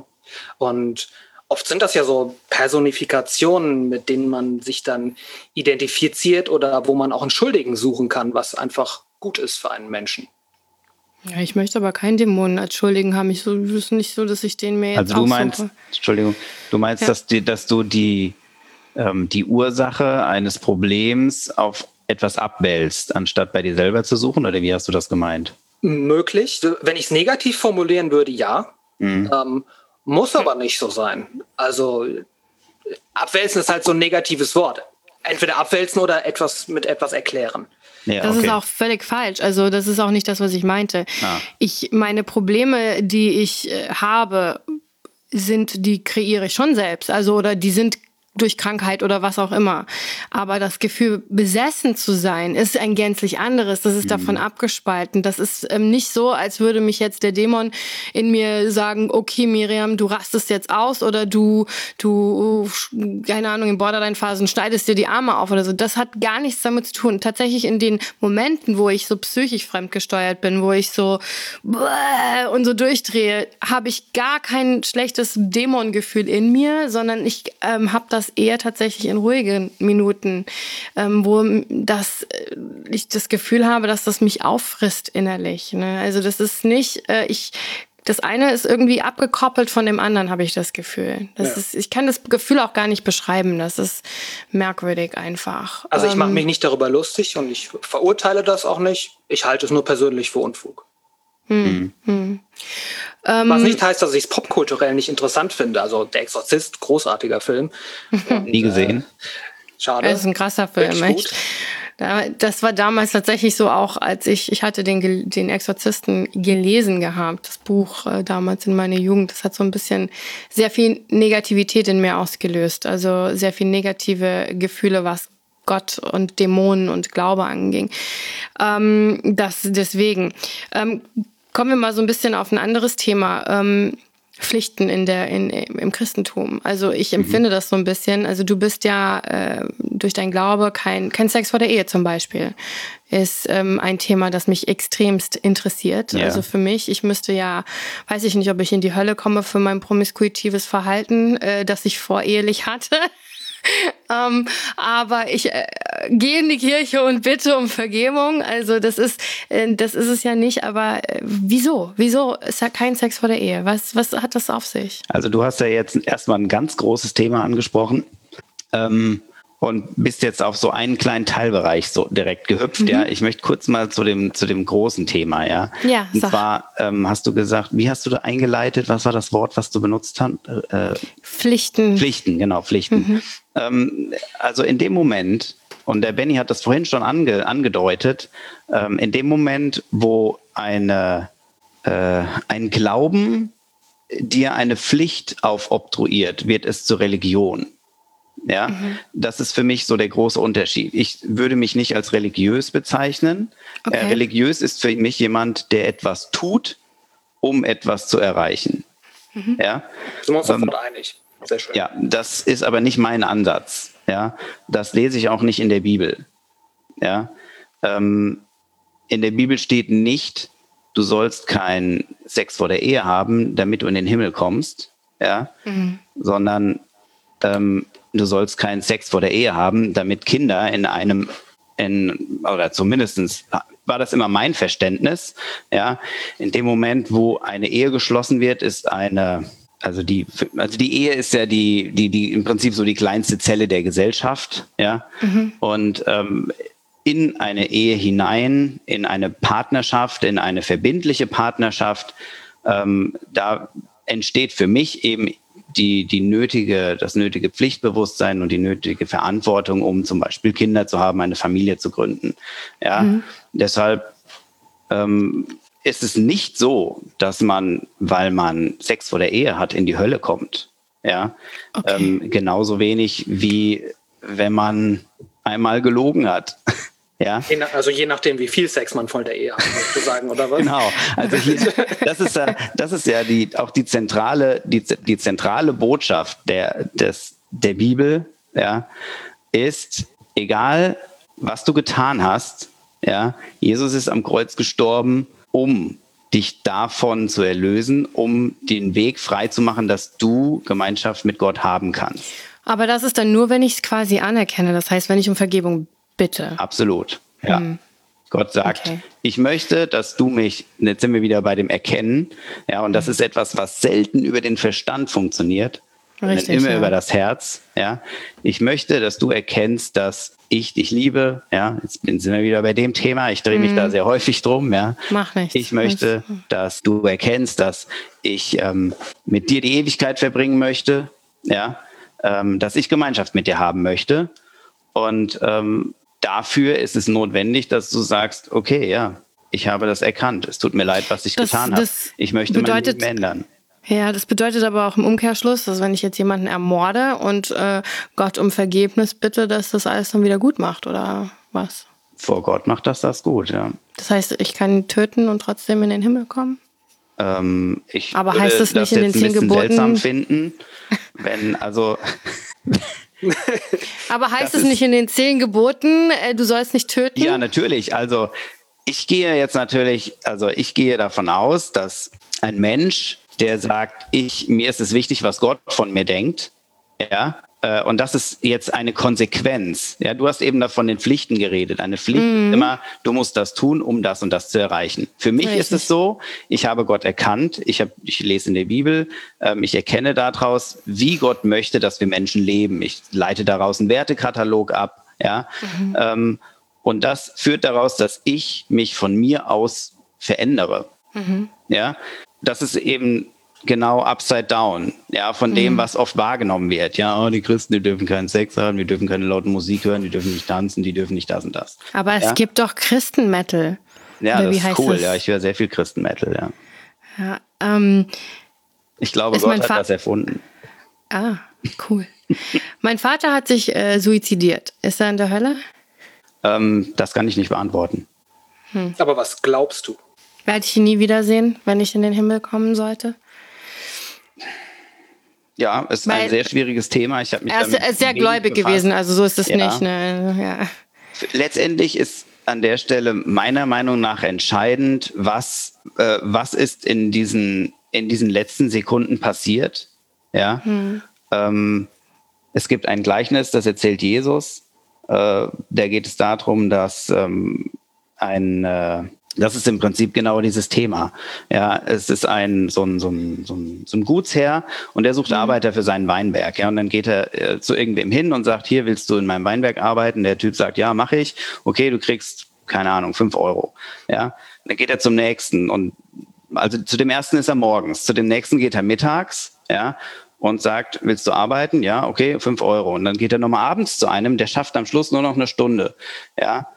Und oft sind das ja so Personifikationen, mit denen man sich dann identifiziert oder wo man auch einen Schuldigen suchen kann, was einfach gut ist für einen Menschen. Ja, ich möchte aber keinen Dämonen als Schuldigen haben. Ich so, es ist nicht so, dass ich den mir jetzt Also du aussuche. meinst, Entschuldigung, du meinst, Ja. dass, die, dass du die die Ursache eines Problems auf etwas abwälzt, anstatt bei dir selber zu suchen? Oder wie hast du das gemeint? Möglich. Wenn ich es negativ formulieren würde, ja. Mhm. Ähm, muss aber nicht so sein. Also abwälzen ist halt so ein negatives Wort. Entweder abwälzen oder etwas mit etwas erklären. Ja, das okay. ist auch völlig falsch. Also das ist auch nicht das, was ich meinte. Ah. Ich, meine Probleme, die ich äh, habe, sind, die kreiere ich schon selbst. Also oder die sind durch Krankheit oder was auch immer. Aber das Gefühl, besessen zu sein, ist ein gänzlich anderes. Das ist mhm. davon abgespalten. Das ist ähm, nicht so, als würde mich jetzt der Dämon in mir sagen, okay, Miriam, du rastest jetzt aus oder du, du, keine Ahnung, in Borderline-Phasen schneidest dir die Arme auf oder so. Das hat gar nichts damit zu tun. Tatsächlich in den Momenten, wo ich so psychisch fremdgesteuert bin, wo ich so und so durchdrehe, habe ich gar kein schlechtes Dämongefühl in mir, sondern ich ähm, habe das eher tatsächlich in ruhigen Minuten, ähm, wo das, äh, ich das Gefühl habe, dass das mich auffrisst innerlich. Ne? Also das ist nicht, äh, ich, das eine ist irgendwie abgekoppelt von dem anderen, habe ich das Gefühl. Das ja. ist, ich kann das Gefühl auch gar nicht beschreiben. Das ist merkwürdig einfach. Also ich ähm, mache mich nicht darüber lustig und ich verurteile das auch nicht. Ich halte es nur persönlich für Unfug. Hm, hm. Was nicht heißt, dass ich es popkulturell nicht interessant finde. Also Der Exorzist, großartiger Film. Und, Nie gesehen. Äh, schade. Das ist ein krasser Film, echt. Das war damals tatsächlich so auch, als ich, ich hatte den, den Exorzisten gelesen gehabt, das Buch äh, damals in meiner Jugend. Das hat so ein bisschen sehr viel Negativität in mir ausgelöst. Also sehr viel negative Gefühle, was Gott und Dämonen und Glaube anging. Ähm, das deswegen. Ähm, Kommen wir mal so ein bisschen auf ein anderes Thema. Ähm, Pflichten in der, in, im Christentum. Also ich empfinde mhm. das so ein bisschen. Also du bist ja äh, durch dein Glaube kein, kein Sex vor der Ehe zum Beispiel. Ist ähm, ein Thema, das mich extremst interessiert. Ja. Also für mich, ich müsste ja, weiß ich nicht, ob ich in die Hölle komme für mein promiskuitives Verhalten, äh, das ich vorehelich hatte. Ähm, aber ich äh, gehe in die Kirche und bitte um Vergebung. Also das ist, äh, das ist es ja nicht. Aber äh, wieso? Wieso ist ja kein Sex vor der Ehe? Was, was hat das auf sich? Also du hast ja jetzt erstmal ein ganz großes Thema angesprochen ähm, und bist jetzt auf so einen kleinen Teilbereich so direkt gehüpft. Mhm. Ja, ich möchte kurz mal zu dem zu dem großen Thema. Ja. Ja. Und sag. zwar ähm, hast du gesagt, wie hast du da eingeleitet? Was war das Wort, was du benutzt hast? Äh, Pflichten. Pflichten, genau, Pflichten. Mhm. Ähm, also in dem Moment, und der Benny hat das vorhin schon ange, angedeutet, ähm, in dem Moment, wo eine, äh, ein Glauben dir eine Pflicht aufoktroyiert, wird es zur Religion. Ja, mhm. Das ist für mich so der große Unterschied. Ich würde mich nicht als religiös bezeichnen. Okay. Äh, religiös ist für mich jemand, der etwas tut, um etwas zu erreichen. Mhm. Ja, sind wir uns davon ähm, einig. Sehr schön. Ja, das ist aber nicht mein Ansatz. Ja, das lese ich auch nicht in der Bibel. Ja, ähm, in der Bibel steht nicht, du sollst keinen Sex vor der Ehe haben, damit du in den Himmel kommst. Ja, mhm. sondern ähm, du sollst keinen Sex vor der Ehe haben, damit Kinder in einem, in, oder zumindest war das immer mein Verständnis, ja, in dem Moment, wo eine Ehe geschlossen wird, ist eine, also die, also die Ehe ist ja die, die, die im Prinzip so die kleinste Zelle der Gesellschaft, ja, mhm. und ähm, in eine Ehe hinein, in eine Partnerschaft, in eine verbindliche Partnerschaft, ähm, da entsteht für mich eben die, die nötige, das nötige Pflichtbewusstsein und die nötige Verantwortung, um zum Beispiel Kinder zu haben, eine Familie zu gründen. Ja, mhm. Deshalb ähm, es ist nicht so, dass man, weil man Sex vor der Ehe hat, in die Hölle kommt. Ja, okay. ähm, genauso wenig wie wenn man einmal gelogen hat. Ja. Je nach, also je nachdem, wie viel Sex man vor der Ehe hat, sozusagen, oder was? Genau. Also hier, das ist ja, das ist ja die, auch die zentrale, die, die zentrale Botschaft der, des, der Bibel, ja, ist, egal was du getan hast, ja, Jesus ist am Kreuz gestorben, um dich davon zu erlösen, um den Weg frei zu machen, dass du Gemeinschaft mit Gott haben kannst. Aber das ist dann nur, wenn ich es quasi anerkenne. Das heißt, wenn ich um Vergebung bitte. Absolut, ja. Hm. Gott sagt, okay. Ich möchte, dass du mich, jetzt sind wir wieder bei dem Erkennen, ja, und das ist etwas, was selten über den Verstand funktioniert, Richtig, sondern immer ja. über das Herz, ja. Ich möchte, dass du erkennst, dass ich dich liebe, ja. Jetzt sind wir wieder bei dem Thema, ich drehe mich hm. da sehr häufig drum, ja. Mach nichts. Ich möchte, dass du erkennst, dass ich ähm, mit dir die Ewigkeit verbringen möchte, ja, ähm, dass ich Gemeinschaft mit dir haben möchte und ähm, dafür ist es notwendig, dass du sagst, okay, ja, ich habe das erkannt. Es tut mir leid, was ich das, getan habe. Ich möchte bedeutet, mein Leben ändern. Ja, das bedeutet aber auch im Umkehrschluss, dass wenn ich jetzt jemanden ermorde und äh, Gott um Vergebnis bitte, dass das alles dann wieder gut macht, oder was? Vor Gott macht das das gut, ja. Das heißt, ich kann ihn töten und trotzdem in den Himmel kommen? Ähm, ich aber würde heißt das nicht das in den zehn Geboten? Seltsam finden, wenn, also... Aber heißt es nicht in den zehn Geboten, äh, du sollst nicht töten? Ja, natürlich. Also ich gehe jetzt natürlich, also ich gehe davon aus, dass ein Mensch, der sagt, ich, mir ist es wichtig, was Gott von mir denkt, ja, äh, und das ist jetzt eine Konsequenz. Ja, du hast eben davon den Pflichten geredet. Eine Pflicht mhm. ist immer, du musst das tun, um das und das zu erreichen. Für mich Richtig. Ist es so, ich habe Gott erkannt, ich, hab, ich lese in der Bibel, ähm, ich erkenne daraus, wie Gott möchte, dass wir Menschen leben. Ich leite daraus einen Wertekatalog ab, ja, mhm. ähm, und das führt daraus, dass ich mich von mir aus verändere. Mhm. Ja, das ist eben genau upside down, ja, von dem, mhm. was oft wahrgenommen wird. Ja, oh, die Christen, die dürfen keinen Sex haben, die dürfen keine laute Musik hören, die dürfen nicht tanzen, die dürfen nicht das und das. Aber es ja? gibt doch Christenmetal. Ja, Oder das ist cool. Das? Ja, ich höre sehr viel Christenmetal, ja. Ja, ähm, ich glaube, Gott hat das erfunden. Ah, cool. Mein Vater hat sich äh, suizidiert. Ist er in der Hölle? Ähm, das kann ich nicht beantworten. Hm. Aber was glaubst du? Werde ich ihn nie wiedersehen, wenn ich in den Himmel kommen sollte? Ja, es ist Weil ein sehr schwieriges Thema. Ich habe mich er ist, er ist sehr gläubig befasst. gewesen, also so ist es ja. nicht. Ne? Ja. Letztendlich ist an der Stelle meiner Meinung nach entscheidend, was, äh, was ist in diesen, in diesen letzten Sekunden passiert. Ja? Hm. Ähm, es gibt ein Gleichnis, das erzählt Jesus. Äh, da geht es darum, dass ähm, ein... Äh, Das ist im Prinzip genau dieses Thema. Ja, es ist ein so ein so ein so ein, so ein Gutsherr und der sucht mhm. Arbeiter für seinen Weinberg. Ja, und dann geht er äh, zu irgendwem hin und sagt: Hier, willst du in meinem Weinberg arbeiten? Der Typ sagt: Ja, mache ich. Okay, du kriegst keine Ahnung fünf Euro. Ja, dann geht er zum nächsten und also zu dem ersten ist er morgens, zu dem nächsten geht er mittags. Ja. Und sagt, willst du arbeiten? Ja, okay, fünf Euro. Und dann geht er nochmal abends zu einem, der schafft am Schluss nur noch eine Stunde. Ja,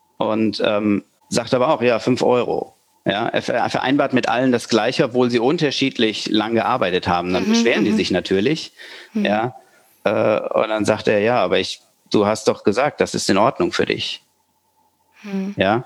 und ähm, sagt aber auch, ja, fünf Euro. Ja, er vereinbart mit allen das Gleiche, obwohl sie unterschiedlich lang gearbeitet haben. Dann mhm, beschweren die sich natürlich. Mhm. Ja, äh, und dann sagt er, ja, aber ich, du hast doch gesagt, das ist in Ordnung für dich. Mhm. Ja,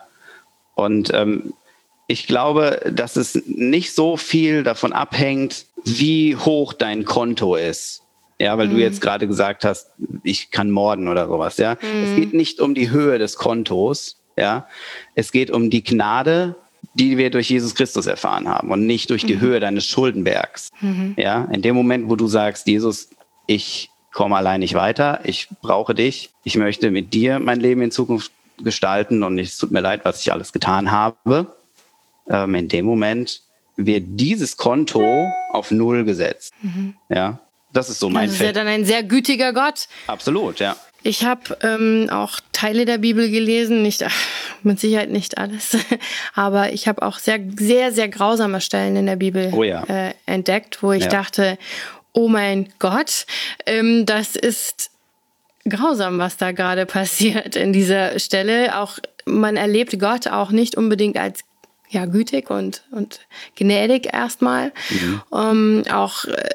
und ähm, ich glaube, dass es nicht so viel davon abhängt, wie hoch dein Konto ist. Ja, weil mhm. du jetzt gerade gesagt hast, ich kann morden oder sowas. Ja, mhm. es geht nicht um die Höhe des Kontos. Ja, es geht um die Gnade, die wir durch Jesus Christus erfahren haben und nicht durch die mhm. Höhe deines Schuldenbergs. Mhm. Ja, in dem Moment, wo du sagst, Jesus, ich komme allein nicht weiter, ich brauche dich, ich möchte mit dir mein Leben in Zukunft gestalten und es tut mir leid, was ich alles getan habe. Ähm, in dem Moment wird dieses Konto auf Null gesetzt. Mhm. Ja, das ist so mein Das ist ja dann ein sehr gütiger Gott. Absolut, ja. Ich habe ähm, auch Teile der Bibel gelesen, nicht mit Sicherheit nicht alles, aber ich habe auch sehr, sehr, sehr grausame Stellen in der Bibel oh ja. äh, entdeckt, wo ich ja. dachte, oh mein Gott, ähm, das ist grausam, was da gerade passiert in dieser Stelle. Auch man erlebt Gott auch nicht unbedingt als ja, gütig und, und gnädig erstmal. Mhm. Ähm, auch äh,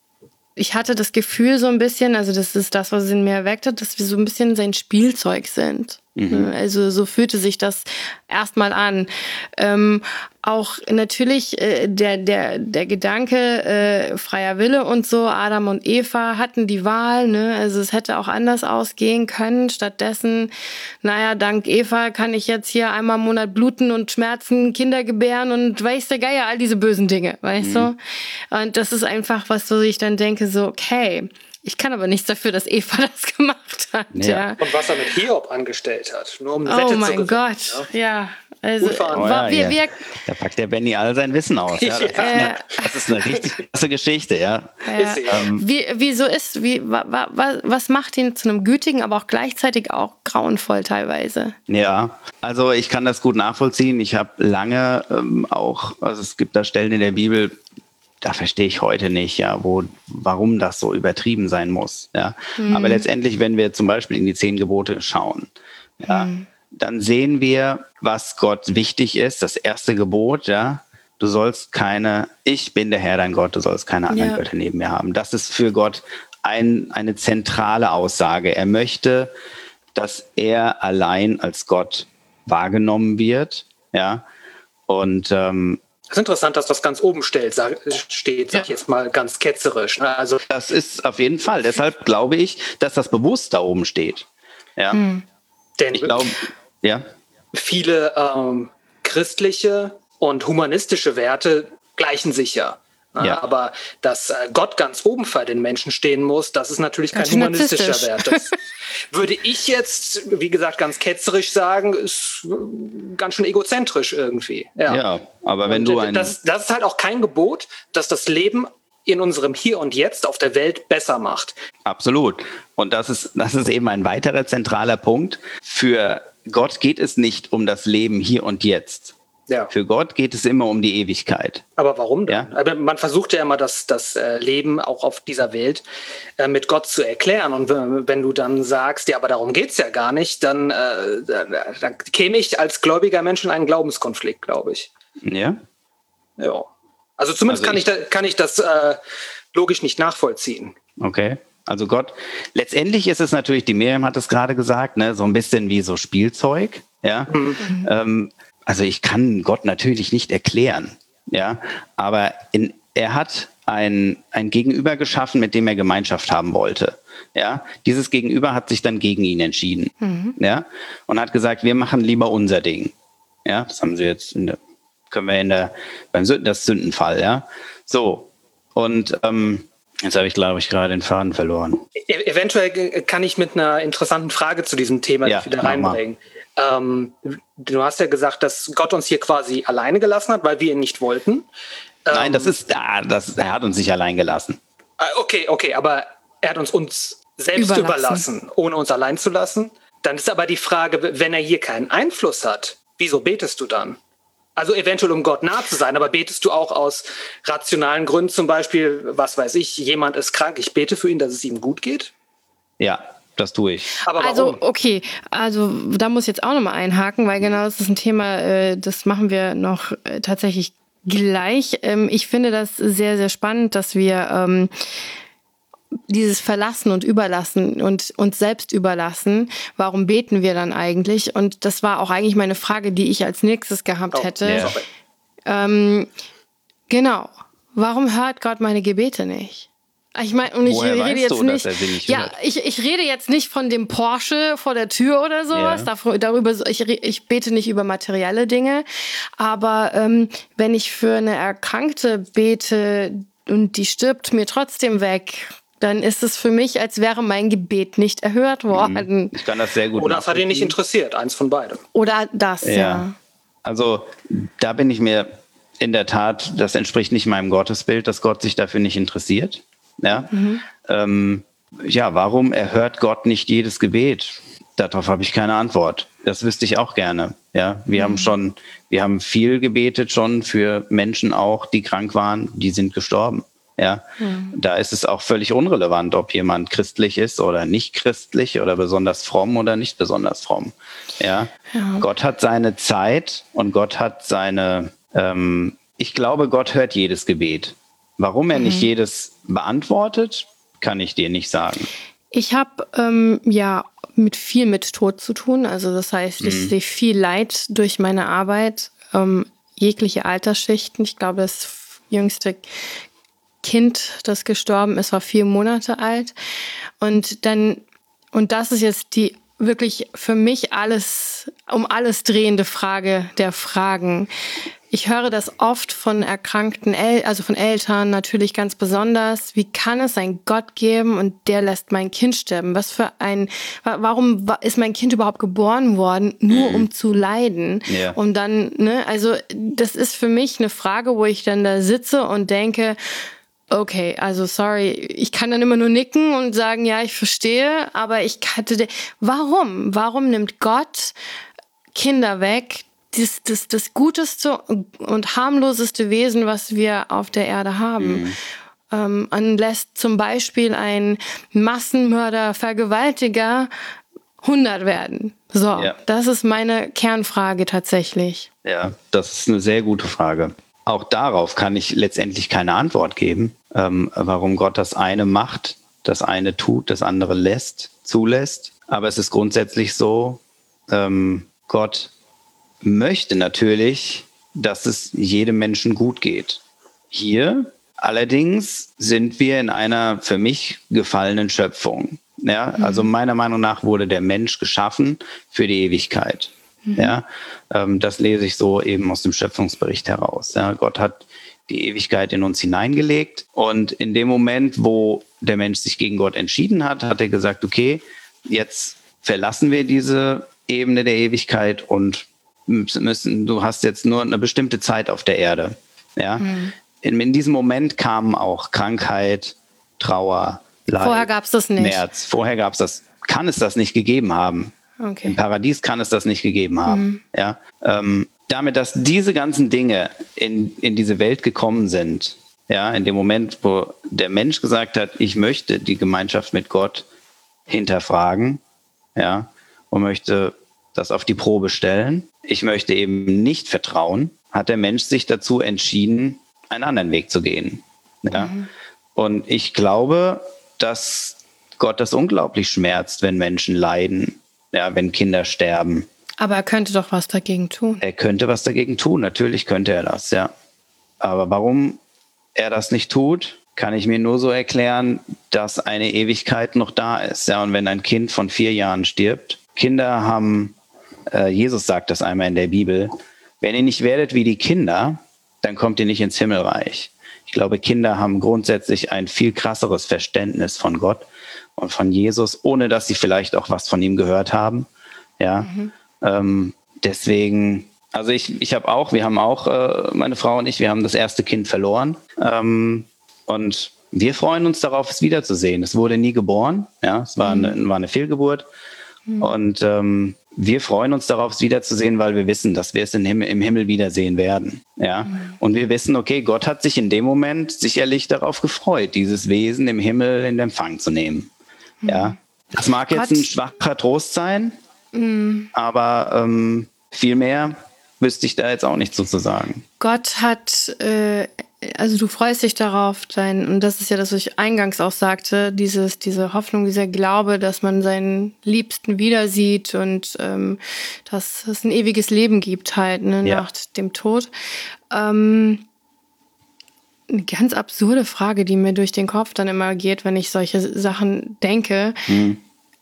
ich hatte das Gefühl so ein bisschen, also das ist das, was es in mir erweckt hat, dass wir so ein bisschen sein Spielzeug sind. Mhm. Also so fühlte sich das erstmal an. Ähm, auch natürlich äh, der, der, der Gedanke, äh, freier Wille und so, Adam und Eva hatten die Wahl, ne? Also es hätte auch anders ausgehen können. Stattdessen, naja, dank Eva kann ich jetzt hier einmal im Monat bluten und schmerzen, Kinder gebären und weiß der Geier, all diese bösen Dinge, weißt mhm. du? Und das ist einfach was, wo ich dann denke, so, okay, ich kann aber nichts dafür, dass Eva das gemacht hat. Ja. ja. Und was er mit Hiob angestellt hat. Nur um oh Wette mein zu Gott, ja. ja. Also, oh, ja, wir, wir, da packt der Benny all sein Wissen aus. Ja, das, ja. Ist eine, das ist eine richtig klasse Geschichte, ja. ja. Ähm, wie, wieso ist, wie, wa, wa, was macht ihn zu einem gütigen, aber auch gleichzeitig auch grauenvoll teilweise? Ja, also ich kann das gut nachvollziehen. Ich habe lange ähm, auch, also es gibt da Stellen in der Bibel, da verstehe ich heute nicht, ja, wo, warum das so übertrieben sein muss. Ja. Mhm. Aber letztendlich, wenn wir zum Beispiel in die zehn Gebote schauen, ja, mhm. dann sehen wir, was Gott wichtig ist. Das erste Gebot, ja, du sollst keine, ich bin der Herr, dein Gott, du sollst keine anderen ja. Götter neben mir haben. Das ist für Gott ein, eine zentrale Aussage. Er möchte, dass er allein als Gott wahrgenommen wird, ja, und ähm, es ist interessant, dass das ganz oben steht, sag, steht, sag ich jetzt mal ganz ketzerisch. Also das ist auf jeden Fall. Deshalb glaube ich, dass das bewusst da oben steht. Ja. Hm. Denn ich glaube, ja. viele ähm, christliche und humanistische Werte gleichen sich ja. Ja. Aber dass Gott ganz oben für den Menschen stehen muss, das ist natürlich kein humanistischer Wert. Das würde ich jetzt, wie gesagt, ganz ketzerisch sagen, ist ganz schön egozentrisch irgendwie. Ja, ja aber wenn und du ein... Das, das ist halt auch kein Gebot, das das Leben in unserem Hier und Jetzt auf der Welt besser macht. Absolut. Und das ist, das ist eben ein weiterer zentraler Punkt. Für Gott geht es nicht um das Leben hier und jetzt. Ja. Für Gott geht es immer um die Ewigkeit. Aber warum denn? Ja? Man versucht ja immer, das, das Leben auch auf dieser Welt äh, mit Gott zu erklären. Und wenn du dann sagst, ja, aber darum geht es ja gar nicht, dann, äh, dann käme ich als gläubiger Mensch in einen Glaubenskonflikt, glaube ich. Ja? Ja. Also zumindest also kann, ich, ich da, kann ich das äh, logisch nicht nachvollziehen. Okay. Also Gott, letztendlich ist es natürlich, die Miriam hat es gerade gesagt, ne, so ein bisschen wie so Spielzeug. Ja. Mhm. Ähm, Also ich kann Gott natürlich nicht erklären, ja, aber in, er hat ein, ein Gegenüber geschaffen, mit dem er Gemeinschaft haben wollte, ja. Dieses Gegenüber hat sich dann gegen ihn entschieden, mhm. ja, und hat gesagt, wir machen lieber unser Ding, ja. Das haben sie jetzt, in der, können wir in der beim Sünden, das Sündenfall, ja. So und ähm, jetzt habe ich, glaube ich, gerade den Faden verloren. E- eventuell kann ich mit einer interessanten Frage zu diesem Thema ja, wieder reinbringen. Ähm, du hast ja gesagt, dass Gott uns hier quasi alleine gelassen hat, weil wir ihn nicht wollten. Nein, ähm, das ist, ah, das, er hat uns nicht allein gelassen. Okay, okay, aber er hat uns uns selbst überlassen. überlassen, ohne uns allein zu lassen. Dann ist aber die Frage, wenn er hier keinen Einfluss hat, wieso betest du dann? Also eventuell, um Gott nah zu sein, aber betest du auch aus rationalen Gründen, zum Beispiel, was weiß ich, jemand ist krank, ich bete für ihn, dass es ihm gut geht? Ja. Das tue ich. Aber warum? Also, okay, also da muss ich jetzt auch nochmal einhaken, weil genau das ist ein Thema, äh, das machen wir noch äh, tatsächlich gleich. Ähm, ich finde das sehr, sehr spannend, dass wir ähm, dieses Verlassen und Überlassen und uns selbst überlassen, warum beten wir dann eigentlich? Und das war auch eigentlich meine Frage, die ich als nächstes gehabt hätte. Oh, yeah. ähm, genau, warum hört Gott meine Gebete nicht? Ich meine, und ich Woher rede jetzt du, nicht, nicht ja, ich, ich rede jetzt nicht von dem Porsche vor der Tür oder sowas. Ja. Darüber, ich, ich bete nicht über materielle Dinge. Aber ähm, wenn ich für eine Erkrankte bete und die stirbt mir trotzdem weg, dann ist es für mich, als wäre mein Gebet nicht erhört worden. Ich kann das sehr gut Oder es hat ihn nicht interessiert, eins von beidem. Oder das, ja. ja. Also da bin ich mir in der Tat, das entspricht nicht meinem Gottesbild, dass Gott sich dafür nicht interessiert. Ja, mhm. ähm, ja, warum erhört Gott nicht jedes Gebet? Darauf habe ich keine Antwort. Das wüsste ich auch gerne. Ja, wir mhm. haben schon, wir haben viel gebetet schon für Menschen auch, die krank waren, die sind gestorben. Ja, mhm. da ist es auch völlig unrelevant, ob jemand christlich ist oder nicht christlich oder besonders fromm oder nicht besonders fromm. Ja, ja. Gott hat seine Zeit und Gott hat seine Ähm, ich glaube, Gott hört jedes Gebet. Warum er mhm. nicht jedes beantwortet, kann ich dir nicht sagen. Ich habe ähm, ja mit viel mit Tod zu tun. Also das heißt, ich mhm. sehe viel Leid durch meine Arbeit, ähm, jegliche Altersschichten. Ich glaube, das jüngste Kind, das gestorben ist, war vier Monate alt. Und dann, und das ist jetzt die wirklich für mich alles, um alles drehende Frage der Fragen. Ich höre das oft von erkrankten, El- also von Eltern natürlich ganz besonders. Wie kann es einen Gott geben und der lässt mein Kind sterben? Was für ein, warum ist mein Kind überhaupt geboren worden, nur um zu leiden? Ja. Und dann, ne, also das ist für mich eine Frage, wo ich dann da sitze und denke, okay, also sorry, ich kann dann immer nur nicken und sagen, ja, ich verstehe, aber ich hatte, de- warum? Warum nimmt Gott Kinder weg? Das, das, das guteste und harmloseste Wesen, was wir auf der Erde haben. Mhm. Ähm, und lässt zum Beispiel ein Massenmörder, Vergewaltiger hundert werden. So, ja. Das ist meine Kernfrage tatsächlich. Ja, das ist eine sehr gute Frage. Auch darauf kann ich letztendlich keine Antwort geben, ähm, warum Gott das eine macht, das eine tut, das andere lässt, zulässt. Aber es ist grundsätzlich so, ähm, Gott möchte natürlich, dass es jedem Menschen gut geht. Hier allerdings sind wir in einer für mich gefallenen Schöpfung. Ja, mhm. Also meiner Meinung nach wurde der Mensch geschaffen für die Ewigkeit. Mhm. Ja, ähm, das lese ich so eben aus dem Schöpfungsbericht heraus. Ja, Gott hat die Ewigkeit in uns hineingelegt und in dem Moment, wo der Mensch sich gegen Gott entschieden hat, hat er gesagt, okay, jetzt verlassen wir diese Ebene der Ewigkeit und müssen, du hast jetzt nur eine bestimmte Zeit auf der Erde. Ja? Mhm. In, in diesem Moment kamen auch Krankheit, Trauer, Leid, Vorher gab es das nicht. Schmerz. Vorher gab es das, kann es das nicht gegeben haben. Okay. Im Paradies kann es das nicht gegeben haben. Mhm. Ja? Ähm, damit, dass diese ganzen Dinge in, in diese Welt gekommen sind, ja, in dem Moment, wo der Mensch gesagt hat, ich möchte die Gemeinschaft mit Gott hinterfragen, ja, und möchte das auf die Probe stellen, ich möchte eben nicht vertrauen, hat der Mensch sich dazu entschieden, einen anderen Weg zu gehen. Ja? Mhm. Und ich glaube, dass Gott das unglaublich schmerzt, wenn Menschen leiden, ja, wenn Kinder sterben. Aber er könnte doch was dagegen tun. Er könnte was dagegen tun, natürlich könnte er das, ja. Aber warum er das nicht tut, kann ich mir nur so erklären, dass eine Ewigkeit noch da ist. Ja, und wenn ein Kind von vier Jahren stirbt, Kinder haben, äh, Jesus sagt das einmal in der Bibel, wenn ihr nicht werdet wie die Kinder, dann kommt ihr nicht ins Himmelreich. Ich glaube, Kinder haben grundsätzlich ein viel krasseres Verständnis von Gott und von Jesus, ohne dass sie vielleicht auch was von ihm gehört haben. Ja, mhm. ähm, deswegen, also ich, ich habe auch, wir haben auch, äh, meine Frau und ich, wir haben das erste Kind verloren. Ähm, und wir freuen uns darauf, es wiederzusehen. Es wurde nie geboren, ja, es war, mhm. eine, war eine Fehlgeburt. Mhm. Und ähm, wir freuen uns darauf, es wiederzusehen, weil wir wissen, dass wir es im Himmel, im Himmel wiedersehen werden. Ja? Mhm. Und wir wissen, okay, Gott hat sich in dem Moment sicherlich darauf gefreut, dieses Wesen im Himmel in Empfang zu nehmen. Mhm. Ja? Das mag jetzt Gott. ein schwacher Trost sein, mhm. aber ähm, viel mehr wüsste ich da jetzt auch nicht so zu sagen. Gott hat, äh, also du freust dich darauf, dein, und das ist ja das, was ich eingangs auch sagte, dieses, diese Hoffnung, dieser Glaube, dass man seinen Liebsten wieder sieht und ähm, dass es ein ewiges Leben gibt halt, ne, ja. nach dem Tod. Ähm, eine ganz absurde Frage, die mir durch den Kopf dann immer geht, wenn ich solche Sachen denke. Mhm.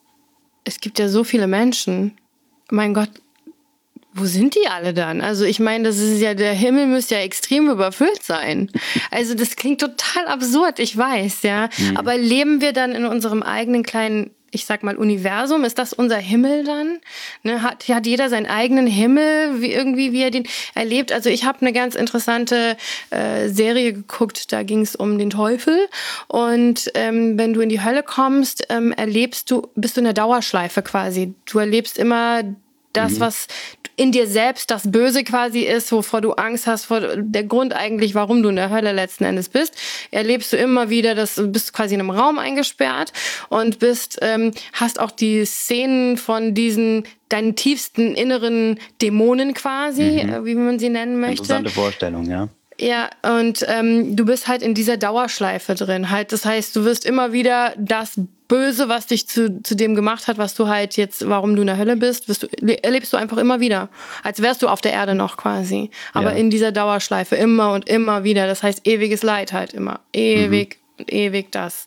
Es gibt ja so viele Menschen, mein Gott, wo sind die alle dann? Also ich meine, das ist ja, der Himmel müsste ja extrem überfüllt sein. Also das klingt total absurd, ich weiß, ja. Mhm. Aber leben wir dann in unserem eigenen kleinen, ich sag mal, Universum? Ist das unser Himmel dann? Ne, hat, hat jeder seinen eigenen Himmel, wie irgendwie, wie er den erlebt? Also ich habe eine ganz interessante äh, Serie geguckt, da ging es um den Teufel. Und ähm, wenn du in die Hölle kommst, ähm, erlebst du, bist du in der Dauerschleife quasi. Du erlebst immer das, Mhm. was in dir selbst das Böse quasi ist, wovor du Angst hast, vor der Grund eigentlich, warum du in der Hölle letzten Endes bist, erlebst du immer wieder, dass du bist quasi in einem Raum eingesperrt und bist, ähm, hast auch die Szenen von diesen deinen tiefsten inneren Dämonen quasi, Mhm. äh, wie man sie nennen möchte. Interessante Vorstellung, ja. Ja, und ähm, du bist halt in dieser Dauerschleife drin. Halt, das heißt, du wirst immer wieder das Böse, was dich zu, zu dem gemacht hat, was du halt jetzt, warum du in der Hölle bist, wirst du, erlebst du einfach immer wieder. Als wärst du auf der Erde noch quasi. Aber Ja. in dieser Dauerschleife immer und immer wieder. Das heißt, ewiges Leid halt immer. Ewig und ewig das.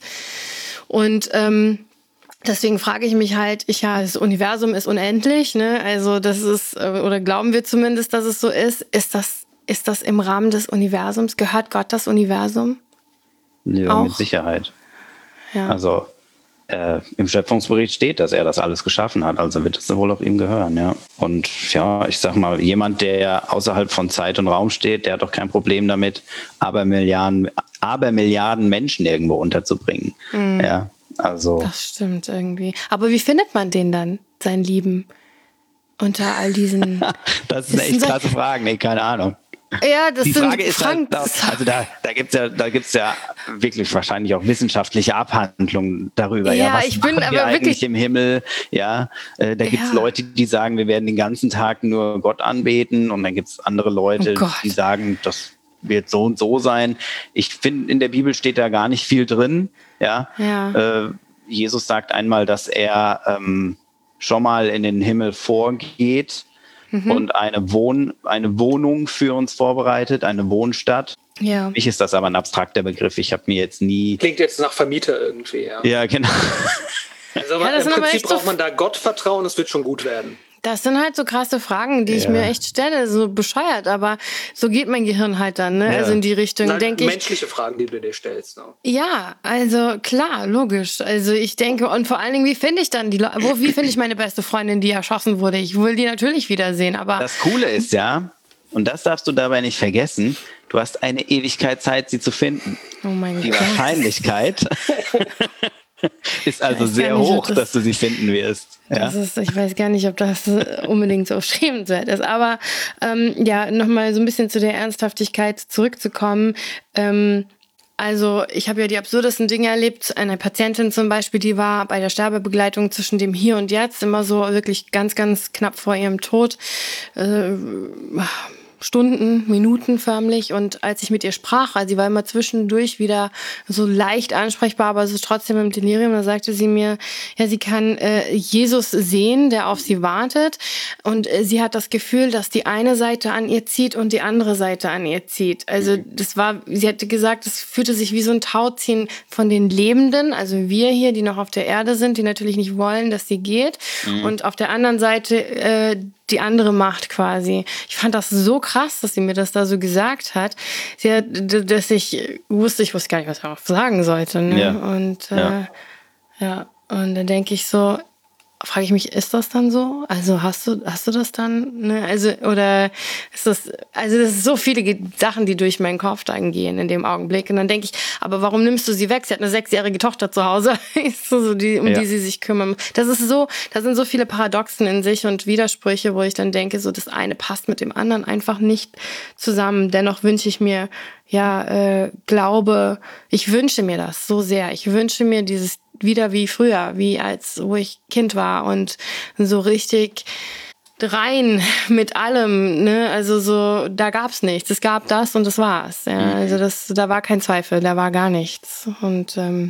Und ähm, deswegen frage ich mich halt, ich, ja, das Universum ist unendlich, ne? Also das ist, äh, oder glauben wir zumindest, dass es so ist. Ist das Ist das im Rahmen des Universums? Gehört Gott das Universum? Ja, Auch? mit Sicherheit. Ja. Also äh, im Schöpfungsbericht steht, dass er das alles geschaffen hat, also wird es wohl auch ihm gehören, ja. Und ja, ich sag mal, jemand, der außerhalb von Zeit und Raum steht, der hat doch kein Problem damit, aber Milliarden, aber Milliarden Menschen irgendwo unterzubringen. Mhm. Ja, also. Das stimmt irgendwie. Aber wie findet man den dann, seinen Lieben, unter all diesen... Das ist eine echt krasse Frage, nee, keine Ahnung. Ja, das Die sind Frage ist halt, Frank- also da, da gibt es ja, da gibt's ja wirklich wahrscheinlich auch wissenschaftliche Abhandlungen darüber. Ja, Ja, was ich bin machen wir aber eigentlich wirklich- im Himmel? Ja, äh, da gibt es Ja. Leute, die sagen, wir werden den ganzen Tag nur Gott anbeten, und dann gibt es andere Leute, Oh Gott. die sagen, das wird so und so sein. Ich finde, in der Bibel steht da gar nicht viel drin. Ja, Ja. Äh, Jesus sagt einmal, dass er ähm, schon mal in den Himmel vorgeht. Mhm. Und eine, Wohn-, eine Wohnung für uns vorbereitet, eine Wohnstadt. Ja. Für mich ist das aber ein abstrakter Begriff. Ich habe mir jetzt nie... Klingt jetzt nach Vermieter irgendwie, ja. Ja, genau. Also aber Ja, das im sind aber Prinzip echt so- braucht man da Gott vertrauen, es wird schon gut werden. Das sind halt so krasse Fragen, die ich Ja. mir echt stelle, so bescheuert, aber so geht mein Gehirn halt dann, ne? Ja. Also in die Richtung, Nein, denke ich. menschliche Fragen, die du dir stellst. Ne? Ja, also klar, logisch. Also ich denke, und vor allen Dingen, wie finde ich dann die Leute, wo, wie finde ich meine beste Freundin, die erschossen wurde? Ich will die natürlich wiedersehen, aber Das Coole ist ja, und das darfst du dabei nicht vergessen, du hast eine Ewigkeit Zeit, sie zu finden. oh mein Die Gott. Wahrscheinlichkeit ist also weiß sehr gar nicht, ob hoch, das- dass du sie finden wirst. Ja? Das ist, ich weiß gar nicht, ob das äh, unbedingt so schämenswert ist. Aber ähm, ja, nochmal so ein bisschen zu der Ernsthaftigkeit zurückzukommen. Ähm, also ich habe ja die absurdesten Dinge erlebt. Eine Patientin zum Beispiel, die war bei der Sterbebegleitung zwischen dem Hier und Jetzt, immer so wirklich ganz, ganz knapp vor ihrem Tod. Äh, Stunden, Minuten förmlich. Und als ich mit ihr sprach, also sie war immer zwischendurch wieder so leicht ansprechbar, aber es ist trotzdem im Delirium, da sagte sie mir, ja, sie kann äh, Jesus sehen, der auf sie wartet. Und äh, sie hat das Gefühl, dass die eine Seite an ihr zieht und die andere Seite an ihr zieht. Also das war, sie hatte gesagt, es fühlte sich wie so ein Tauziehen von den Lebenden, also wir hier, die noch auf der Erde sind, die natürlich nicht wollen, dass sie geht. Und auf der anderen Seite äh, die andere Macht quasi. Ich fand das so krass, dass sie mir das da so gesagt hat. Sie hat, d- dass ich wusste, ich wusste gar nicht, was ich darauf sagen sollte. Ne? Ja. Und äh, Ja. ja, und dann denke ich so, frage ich mich, ist das dann so? Also hast du, hast du das dann? Ne? Also, oder ist das, also das sind so viele Ge- Sachen, die durch meinen Kopf dann gehen in dem Augenblick. Und dann denke ich, aber warum nimmst du sie weg? Sie hat eine sechsjährige Tochter zu Hause, ist so, so die, um Ja. die sie sich kümmern. Das ist so, da sind so viele Paradoxen in sich und Widersprüche, wo ich dann denke, so das eine passt mit dem anderen einfach nicht zusammen. Dennoch wünsche ich mir, ja, äh, glaube, ich wünsche mir das so sehr. Ich wünsche mir dieses wieder wie früher, wie als wo ich Kind war und so richtig rein mit allem, ne? Also so, da gab's nichts. Es gab das und das war's. Ja? Also das, da war kein Zweifel, da war gar nichts. Und ähm,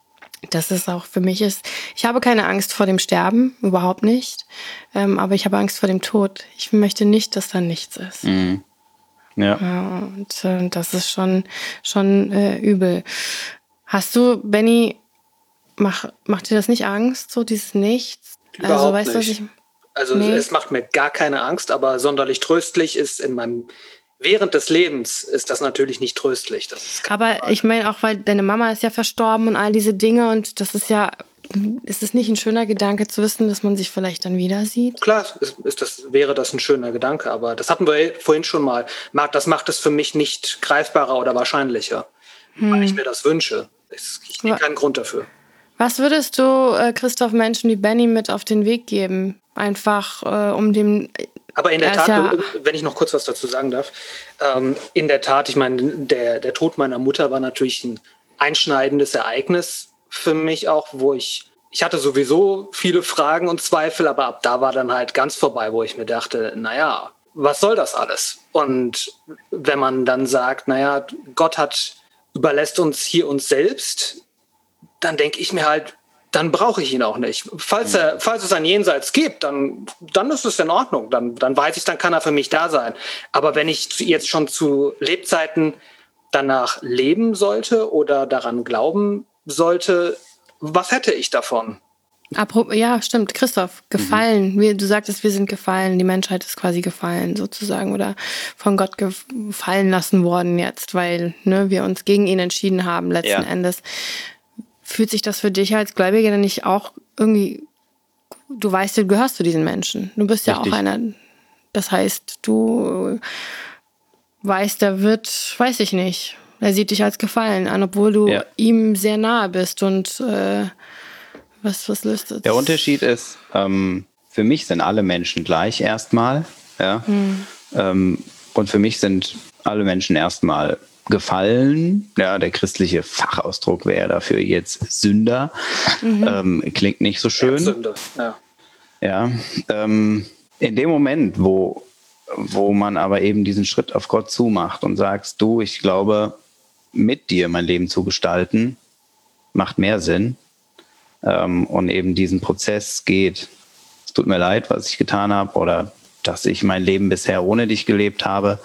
das ist auch für mich ist, ich habe keine Angst vor dem Sterben, überhaupt nicht. Ähm, aber ich habe Angst vor dem Tod. Ich möchte nicht, dass da nichts ist. Mhm. Ja. Ja, und äh, das ist schon, schon äh, übel. Hast du, Benny, mach, macht dir das nicht Angst, so dieses Nichts? Überhaupt also, weißt du, was nicht. ich. Also Nee. es macht mir gar keine Angst, aber sonderlich tröstlich ist in meinem, während des Lebens ist das natürlich nicht tröstlich. Das ist keine Aber Frage. ich meine auch, weil deine Mama ist ja verstorben und all diese Dinge und das ist ja, ist es nicht ein schöner Gedanke zu wissen, dass man sich vielleicht dann wieder sieht? Klar ist, ist das, wäre das ein schöner Gedanke, aber das hatten wir vorhin schon mal. Ma- Das macht es für mich nicht greifbarer oder wahrscheinlicher, weil ich mir das wünsche. Es- Ich sehe Wa- keinen Grund dafür. Was würdest du, äh, Christoph, Menschen wie Benny mit auf den Weg geben? Einfach, äh, um dem... Aber in der Er ist Tat, ja- wenn ich noch kurz was dazu sagen darf, ähm, in der Tat, ich meine, der, der Tod meiner Mutter war natürlich ein einschneidendes Ereignis für mich auch, wo ich, ich hatte sowieso viele Fragen und Zweifel, aber ab da war dann halt ganz vorbei, wo ich mir dachte, naja, was soll das alles? Und wenn man dann sagt, naja, Gott hat, überlässt uns hier uns selbst, dann denke ich mir halt, dann brauche ich ihn auch nicht. Falls, er, falls es ein Jenseits gibt, dann, dann ist es in Ordnung. Dann, dann weiß ich, dann kann er für mich da sein. Aber wenn ich jetzt schon zu Lebzeiten danach leben sollte oder daran glauben sollte, was hätte ich davon? Apro- ja, stimmt. Christoph, gefallen. Wir, du sagtest, wir sind gefallen. Die Menschheit ist quasi gefallen, sozusagen. Oder von Gott gefallen lassen worden jetzt, weil ne, wir uns gegen ihn entschieden haben, letzten Ja. Endes. Fühlt sich das für dich als Gläubiger denn nicht auch irgendwie, du weißt, du gehörst zu diesen Menschen. Du bist ja Richtig. auch einer. Das heißt, du weißt, der wird, weiß ich nicht, er sieht dich als gefallen an, obwohl du Ja. ihm sehr nahe bist. Und äh, was, was löst das? Der Unterschied ist, ähm, für mich sind alle Menschen gleich erstmal. Ja? Ähm, und für mich sind alle Menschen erstmal gefallen. Ja, der christliche Fachausdruck wäre dafür jetzt Sünder. Ähm, klingt nicht so schön. Sünde. Ja. Ja, ähm, in dem Moment, wo, wo man aber eben diesen Schritt auf Gott zumacht und sagst, du, ich glaube, mit dir mein Leben zu gestalten, macht mehr Sinn. Ähm, und eben diesen Prozess geht, es tut mir leid, was ich getan habe oder dass ich mein Leben bisher ohne dich gelebt habe.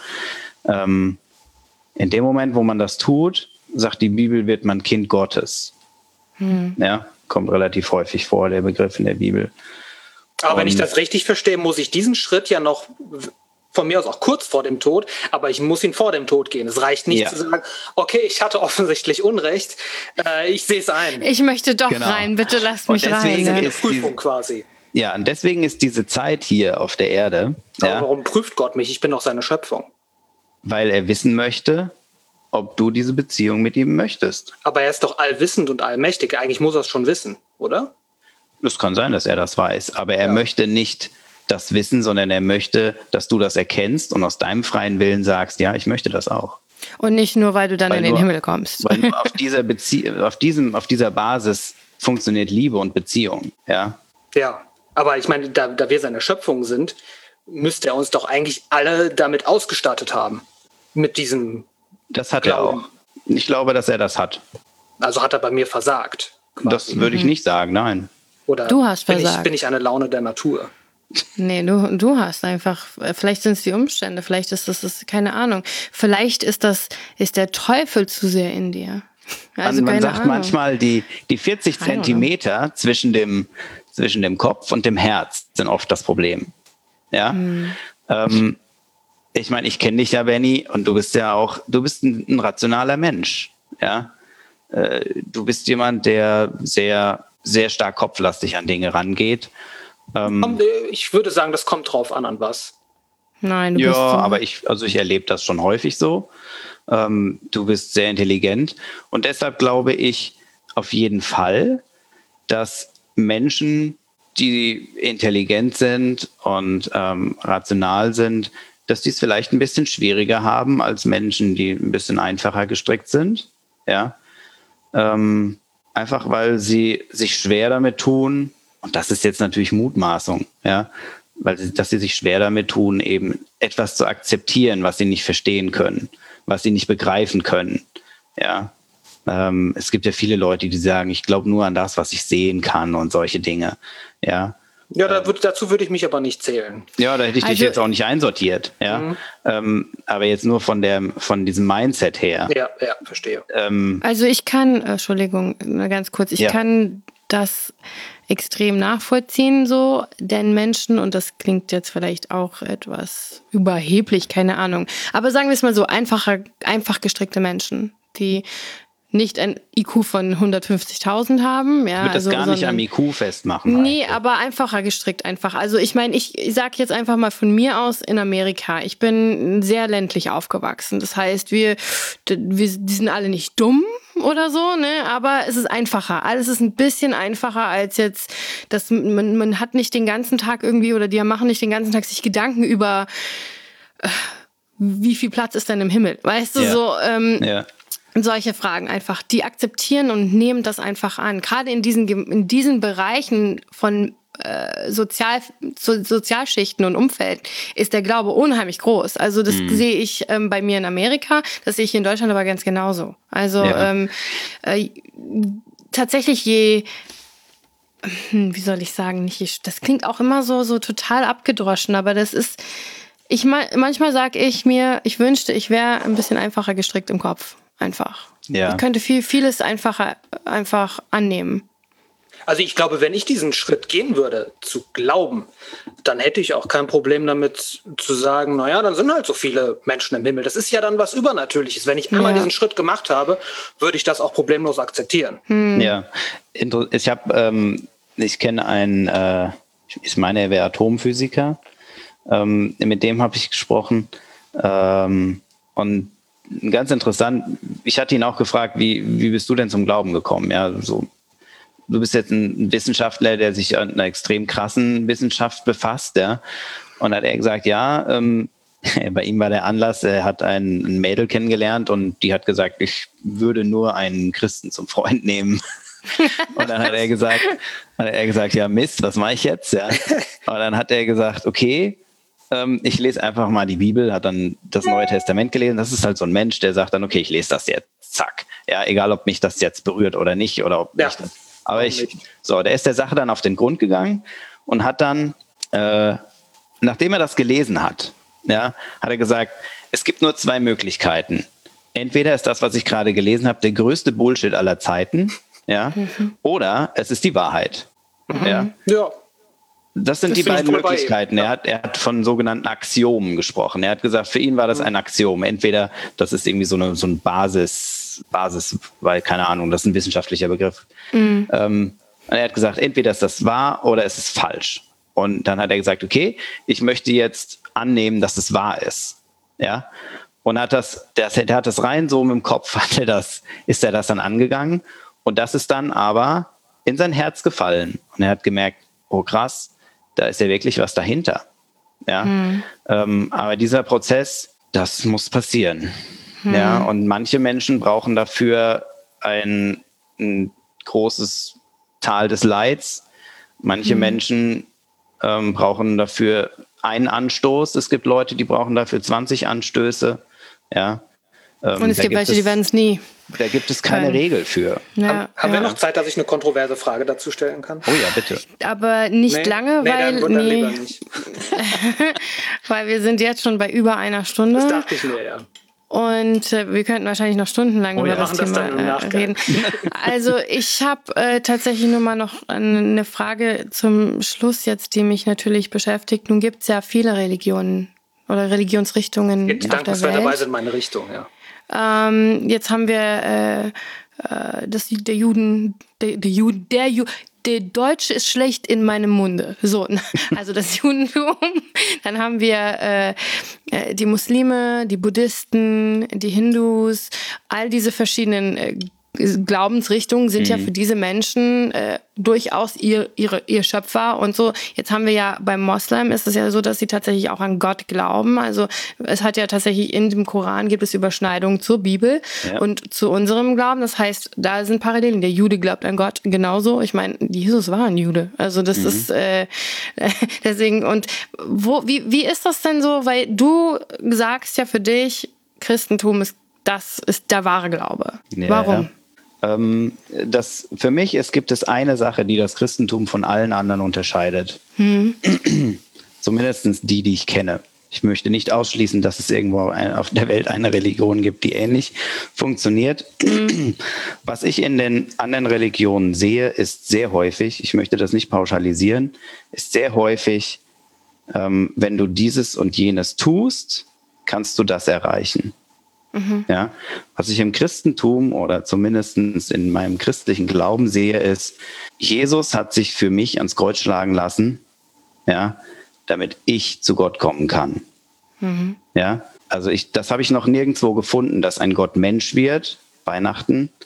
Ähm, in dem Moment, wo man das tut, sagt die Bibel, wird man Kind Gottes. Hm. Ja, kommt relativ häufig vor, der Begriff in der Bibel. Aber wenn ich Und- das richtig verstehe, muss ich diesen Schritt ja noch von mir aus auch kurz vor dem Tod, aber ich muss ihn vor dem Tod gehen. Es reicht nicht Ja. zu sagen, okay, ich hatte offensichtlich Unrecht, äh, ich sehe es ein. Ich möchte doch Genau. rein, bitte lasst Und mich rein. deswegen Ne? Eine ist Prüfung diese- quasi. Ja, und deswegen ist diese Zeit hier auf der Erde, Aber ja, warum prüft Gott mich? Ich bin doch seine Schöpfung. weil er wissen möchte, ob du diese Beziehung mit ihm möchtest. Aber er ist doch allwissend und allmächtig. Eigentlich muss er es schon wissen, oder? Es kann sein, dass er das weiß, aber er Ja. möchte nicht das wissen, sondern er möchte, dass du das erkennst und aus deinem freien Willen sagst, ja, ich möchte das auch. Und nicht nur, weil du dann Weil in den nur- Himmel kommst. Weil nur auf dieser Bezie- auf diesem, auf dieser Basis funktioniert Liebe und Beziehung, ja. Ja. Aber ich meine, da, da wir seine Schöpfung sind, müsste er uns doch eigentlich alle damit ausgestattet haben. Mit diesem, Das hat er Glauben. auch. Ich glaube, dass er das hat. also hat er bei mir versagt. quasi. Das würde ich nicht sagen, nein. Oder Du hast bin ich, versagt. bin ich eine Laune der Natur? Nee, du, du hast einfach, vielleicht sind es die Umstände, vielleicht ist das, das, keine Ahnung. Vielleicht ist das, ist der Teufel zu sehr in dir. Also man man keine sagt Ahnung. manchmal, die, die vierzig I don't know. Zentimeter zwischen dem, zwischen dem Kopf und dem Herz sind oft das Problem. Ja. Hm. Ähm, ich meine, ich kenne dich ja, Benny, und du bist ja auch, du bist ein, ein rationaler Mensch. Ja. Äh, du bist jemand, der sehr, sehr stark kopflastig an Dinge rangeht. Ähm, Kommt, äh, Ich würde sagen, das kommt drauf an, an was. Nein, du ja, bist so, aber ich, also ich erlebe das schon häufig so. Ähm, du bist sehr intelligent und deshalb glaube ich auf jeden Fall, dass Menschen, die intelligent sind und ähm, rational sind, dass die es vielleicht ein bisschen schwieriger haben als Menschen, die ein bisschen einfacher gestrickt sind. Ja, ähm, einfach weil sie sich schwer damit tun. Und das ist jetzt natürlich Mutmaßung, ja, weil sie, dass sie sich schwer damit tun, eben etwas zu akzeptieren, was sie nicht verstehen können, was sie nicht begreifen können. Ja, ähm, es gibt ja viele Leute, die sagen, ich glaube nur an das, was ich sehen kann und solche Dinge. Ja, Ja, da würd, dazu würde ich mich aber nicht zählen. ja, da hätte ich dich Also- jetzt auch nicht einsortiert. Ja, Mhm. ähm, aber jetzt nur von der, von diesem Mindset her. Ja, ja, verstehe. Ähm, Also ich kann, äh, Entschuldigung, nur ganz kurz, ich Ja. kann das extrem nachvollziehen, so, denn Menschen, und das klingt jetzt vielleicht auch etwas überheblich, keine Ahnung, aber sagen wir es mal so, einfacher, einfach gestrickte Menschen, die nicht ein I Q von hundertfünfzigtausend haben. Ja, ich würde das also, gar nicht sondern- am I Q festmachen. Nee, aber einfacher gestrickt einfach. Also ich meine, ich sage jetzt einfach mal von mir aus in Amerika. Ich bin sehr ländlich aufgewachsen. Das heißt, wir, wir die sind alle nicht dumm, oder so, ne? Aber es ist einfacher. Alles ist ein bisschen einfacher als jetzt, dass man, man hat nicht den ganzen Tag irgendwie oder die machen nicht den ganzen Tag sich Gedanken über, äh, wie viel Platz ist denn im Himmel? Weißt du, ja. so ähm, ja. solche Fragen einfach. Die akzeptieren und nehmen das einfach an. Gerade in diesen, in diesen Bereichen von äh, Sozial, so, Sozialschichten und Umfeld ist der Glaube unheimlich groß. Also das mhm. sehe ich ähm, bei mir in Amerika, das sehe ich hier in Deutschland aber ganz genauso. Also ja. ähm, äh, tatsächlich je, hm, wie soll ich sagen, nicht, das klingt auch immer so, so total abgedroschen, aber das ist, ich manchmal sage ich mir, ich wünschte, ich wäre ein bisschen einfacher gestrickt im Kopf. Einfach. Ja. Ich könnte viel, vieles einfacher einfach annehmen. Also ich glaube, wenn ich diesen Schritt gehen würde, zu glauben, dann hätte ich auch kein Problem damit zu sagen, naja, dann sind halt so viele Menschen im Himmel. Das ist ja dann was Übernatürliches. Wenn ich einmal ja. diesen Schritt gemacht habe, würde ich das auch problemlos akzeptieren. Hm. Ja, ich habe, ähm, ich kenne einen, äh, ich meine, er wäre Atomphysiker. Ähm, mit dem habe ich gesprochen. Ähm, und ganz interessant, ich hatte ihn auch gefragt, wie, wie bist du denn zum Glauben gekommen? Ja, so. Du bist jetzt ein Wissenschaftler, der sich an einer extrem krassen Wissenschaft befasst, ja. Und hat er gesagt, ja, ähm, bei ihm war der Anlass, er hat ein, ein Mädel kennengelernt und die hat gesagt, ich würde nur einen Christen zum Freund nehmen. Und dann hat er gesagt, hat er gesagt, ja Mist, was mache ich jetzt? Ja. Und dann hat er gesagt, okay, ähm, ich lese einfach mal die Bibel, hat dann das Neue Testament gelesen. Das ist halt so ein Mensch, der sagt dann, okay, ich lese das jetzt, zack. Ja, egal, ob mich das jetzt berührt oder nicht oder ob ja. mich das. Aber ich, so, der ist der Sache dann auf den Grund gegangen und hat dann, äh, nachdem er das gelesen hat, ja, hat er gesagt, es gibt nur zwei Möglichkeiten. Entweder ist das, was ich gerade gelesen habe, der größte Bullshit aller Zeiten, ja, mhm. oder es ist die Wahrheit. Mhm. Ja. ja. Das sind das die beiden Möglichkeiten. Ja. Er hat, er hat von sogenannten Axiomen gesprochen. Er hat gesagt, für ihn war das ein Axiom. Entweder das ist irgendwie so eine so ein Basis, Basis, weil keine Ahnung, das ist ein wissenschaftlicher Begriff. Mhm. Ähm, er hat gesagt, entweder ist das wahr oder es ist falsch. Und dann hat er gesagt, okay, ich möchte jetzt annehmen, dass es wahr ist. Ja. Und hat das, der, der hat das rein so im Kopf, hat er das, ist er das dann angegangen. Und das ist dann aber in sein Herz gefallen. Und er hat gemerkt, oh krass, da ist ja wirklich was dahinter. Ja? Mhm. Ähm, aber dieser Prozess, das muss passieren. Mhm. Ja? Und manche Menschen brauchen dafür ein, ein großes Tal des Leids. Manche mhm. Menschen ähm, brauchen dafür einen Anstoß. Es gibt Leute, die brauchen dafür zwanzig Anstöße. Ja? Ähm, Und es gibt welche, die werden es nie. Da gibt es keine Kein. Regel für. Ja, haben haben ja. wir noch Zeit, dass ich eine kontroverse Frage dazu stellen kann? Oh ja, bitte. Aber nicht nee, lange, nee, weil dann, dann nee, lieber nicht. weil wir sind jetzt schon bei über einer Stunde. Das dachte ich mir, ja. Und äh, wir könnten wahrscheinlich noch stundenlang oh, über das Thema das äh, reden. Also ich habe äh, tatsächlich nur mal noch eine Frage zum Schluss jetzt, die mich natürlich beschäftigt. Nun gibt es ja viele Religionen oder Religionsrichtungen jetzt auf der Welt. Dankenswerterweise in meine Richtung, ja. Ähm, jetzt haben wir äh, äh, das, der Juden, der, der Juden, der Ju, der Deutsche ist schlecht in meinem Munde. So, also das Judentum. Dann haben wir äh, die Muslime, die Buddhisten, die Hindus, all diese verschiedenen äh, Glaubensrichtungen sind mhm. ja für diese Menschen äh, durchaus ihr, ihre, ihr Schöpfer und so. Jetzt haben wir ja beim Moslem ist es ja so, dass sie tatsächlich auch an Gott glauben. Also es hat ja tatsächlich in dem Koran gibt es Überschneidungen zur Bibel ja. und zu unserem Glauben. Das heißt, da sind Parallelen. Der Jude glaubt an Gott genauso. Ich meine, Jesus war ein Jude. Also das mhm. ist äh, deswegen. Und wo, wie, wie ist das denn so? Weil du sagst ja für dich, Christentum ist das ist der wahre Glaube. Ja, Warum? Ja. Ähm, das, für mich es gibt es eine Sache, die das Christentum von allen anderen unterscheidet. Hm. Zumindest die, die ich kenne. Ich möchte nicht ausschließen, dass es irgendwo auf der Welt eine Religion gibt, die ähnlich funktioniert. Hm. Was ich in den anderen Religionen sehe, ist sehr häufig, ich möchte das nicht pauschalisieren, ist sehr häufig, ähm, wenn du dieses und jenes tust, kannst du das erreichen. Mhm. Ja, was ich im Christentum oder zumindest in meinem christlichen Glauben sehe, ist, Jesus hat sich für mich ans Kreuz schlagen lassen, ja, damit ich zu Gott kommen kann. Mhm. Ja, also ich, das habe ich noch nirgendwo gefunden, dass ein Gott Mensch wird, Weihnachten,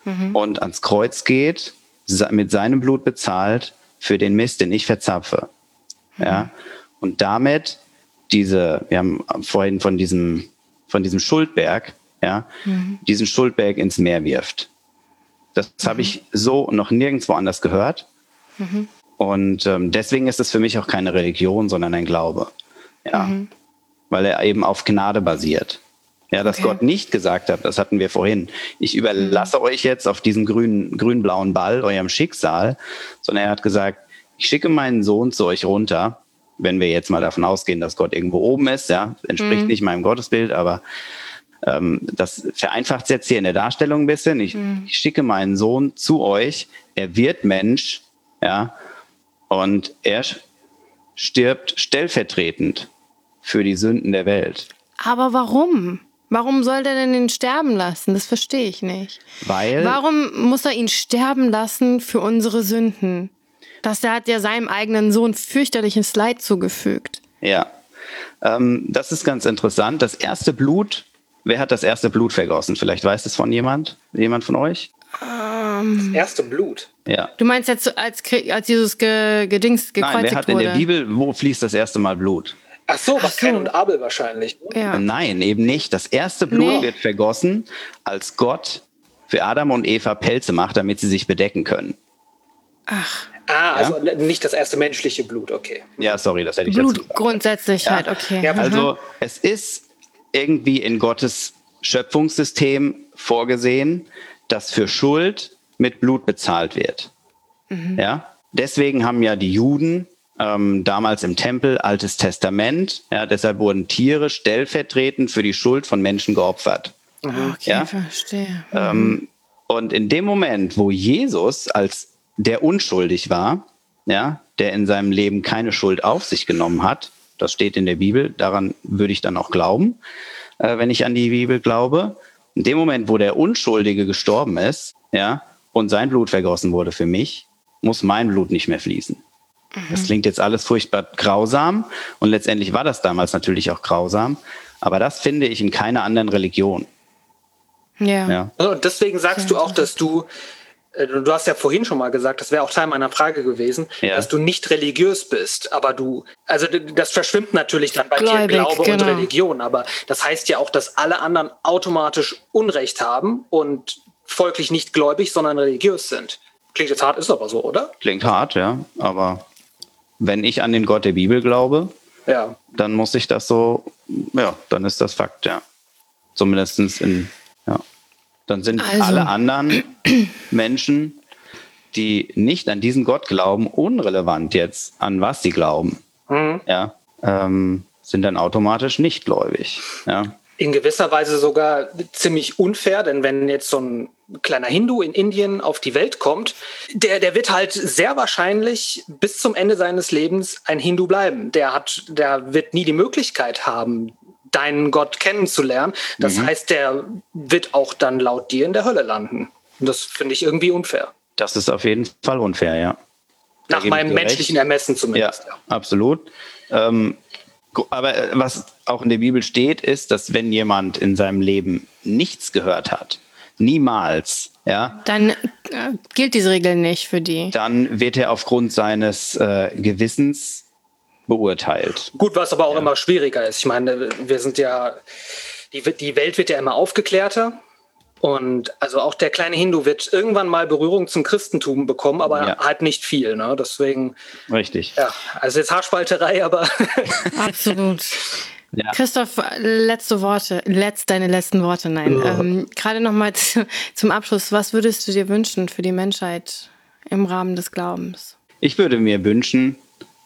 mhm. und ans Kreuz geht, mit seinem Blut bezahlt für den Mist, den ich verzapfe. Mhm. Ja? Und damit diese, wir haben vorhin von diesem, von diesem Schuldberg, ja, mhm. diesen Schuldberg ins Meer wirft. Das mhm. habe ich so noch nirgendwo anders gehört. Mhm. Und ähm, deswegen ist es für mich auch keine Religion, sondern ein Glaube. Ja. Mhm. Weil er eben auf Gnade basiert. Ja, dass okay. Gott nicht gesagt hat, das hatten wir vorhin, ich überlasse mhm. euch jetzt auf diesen grünen, grün-blauen Ball, eurem Schicksal, sondern er hat gesagt, ich schicke meinen Sohn zu euch runter, wenn wir jetzt mal davon ausgehen, dass Gott irgendwo oben ist, ja, entspricht mhm. nicht meinem Gottesbild, aber ähm, das vereinfacht es jetzt hier in der Darstellung ein bisschen. Ich, mhm. ich schicke meinen Sohn zu euch, er wird Mensch, ja, und er stirbt stellvertretend für die Sünden der Welt. Aber warum? Warum soll der denn ihn sterben lassen? Das verstehe ich nicht. Weil... Warum muss er ihn sterben lassen für unsere Sünden? Das, der hat ja seinem eigenen Sohn fürchterliches Leid zugefügt. Ja, ähm, das ist ganz interessant. Das erste Blut, wer hat das erste Blut vergossen? Vielleicht weiß es von jemand? Jemand von euch? Das erste Blut? Ja. Du meinst jetzt, als, als Jesus ge, gedingst, gekreuzigt wurde? Nein, wer hat in der Bibel, wo fließt das erste Mal Blut? Ach so, was Kain und Abel wahrscheinlich. Ja. Nein, eben nicht. Das erste Blut nee. wird vergossen, als Gott für Adam und Eva Pelze macht, damit sie sich bedecken können. Ach. Ah, also ja? nicht das erste menschliche Blut, okay. Ja, sorry, das hätte ich Blut dazu gesagt. Grundsätzlich ja. halt, okay. Ja, also mhm. es ist irgendwie in Gottes Schöpfungssystem vorgesehen, dass für Schuld mit Blut bezahlt wird. Mhm. Ja? Deswegen haben ja die Juden ähm, damals im Tempel Altes Testament, ja, deshalb wurden Tiere stellvertretend für die Schuld von Menschen geopfert. Mhm. Okay, ja? verstehe. Mhm. Ähm, und in dem Moment, wo Jesus als der unschuldig war, ja, der in seinem Leben keine Schuld auf sich genommen hat, das steht in der Bibel, daran würde ich dann auch glauben, äh, wenn ich an die Bibel glaube. In dem Moment, wo der Unschuldige gestorben ist, ja, und sein Blut vergossen wurde für mich, muss mein Blut nicht mehr fließen. Mhm. Das klingt jetzt alles furchtbar grausam und letztendlich war das damals natürlich auch grausam, aber das finde ich in keiner anderen Religion. Ja. ja. Und deswegen sagst du auch, dass du Du hast ja vorhin schon mal gesagt, das wäre auch Teil meiner Frage gewesen, ja. dass du nicht religiös bist, aber du, also das verschwimmt natürlich dann bei Gläubig, dir Glaube genau. und Religion, aber das heißt ja auch, dass alle anderen automatisch Unrecht haben und folglich nicht gläubig, sondern religiös sind. Klingt jetzt hart, ist aber so, oder? Klingt hart, ja, aber wenn ich an den Gott der Bibel glaube, ja. dann muss ich das so, ja, dann ist das Fakt, ja. Zumindest in, ja. Dann sind also. alle anderen Menschen, die nicht an diesen Gott glauben, unrelevant jetzt, an was sie glauben. Mhm. Ja, ähm, sind dann automatisch nicht gläubig. Ja. In gewisser Weise sogar ziemlich unfair, denn wenn jetzt so ein kleiner Hindu in Indien auf die Welt kommt, der, der wird halt sehr wahrscheinlich bis zum Ende seines Lebens ein Hindu bleiben. Der hat, der wird nie die Möglichkeit haben, deinen Gott kennenzulernen. Das mhm. heißt, der wird auch dann laut dir in der Hölle landen. Und das finde ich irgendwie unfair. Das ist auf jeden Fall unfair, ja. Da Nach meinem menschlichen recht. Ermessen zumindest. Ja, ja. Absolut. Ähm, aber was auch in der Bibel steht, ist, dass wenn jemand in seinem Leben nichts gehört hat, niemals, ja, dann äh, gilt diese Regel nicht für die. Dann wird er aufgrund seines äh, Gewissens beurteilt. Gut, was aber auch ja. immer schwieriger ist. Ich meine, wir sind ja, die, die Welt wird ja immer aufgeklärter und also auch der kleine Hindu wird irgendwann mal Berührung zum Christentum bekommen, aber ja. halt nicht viel, ne? Deswegen. Richtig. Ja, also jetzt Haarspalterei, aber. Absolut. Ja. Christoph, letzte Worte, letzt, deine letzten Worte, nein. Ja. Ähm, gerade nochmal zu, zum Abschluss, was würdest du dir wünschen für die Menschheit im Rahmen des Glaubens? Ich würde mir wünschen,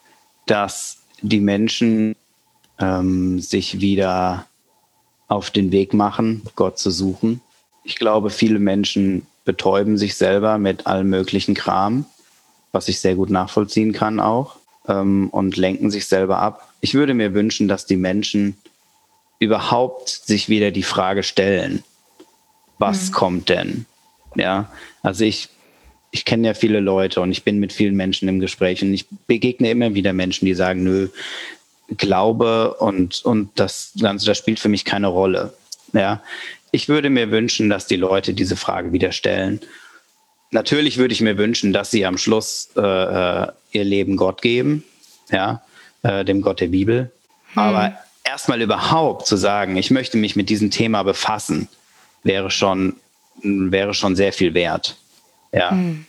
dass die Menschen ähm, sich wieder auf den Weg machen, Gott zu suchen. Ich glaube, viele Menschen betäuben sich selber mit allem möglichen Kram, was ich sehr gut nachvollziehen kann auch, ähm, und lenken sich selber ab. Ich würde mir wünschen, dass die Menschen überhaupt sich wieder die Frage stellen, was mhm. kommt denn? Ja, also ich Ich kenne ja viele Leute und ich bin mit vielen Menschen im Gespräch und ich begegne immer wieder Menschen, die sagen, nö, Glaube und, und das Ganze, das spielt für mich keine Rolle. Ja, ich würde mir wünschen, dass die Leute diese Frage wieder stellen. Natürlich würde ich mir wünschen, dass sie am Schluss äh, ihr Leben Gott geben, ja, äh, dem Gott der Bibel. Hm. Aber erstmal überhaupt zu sagen, ich möchte mich mit diesem Thema befassen, wäre schon, wäre schon sehr viel wert. Ja. Hm.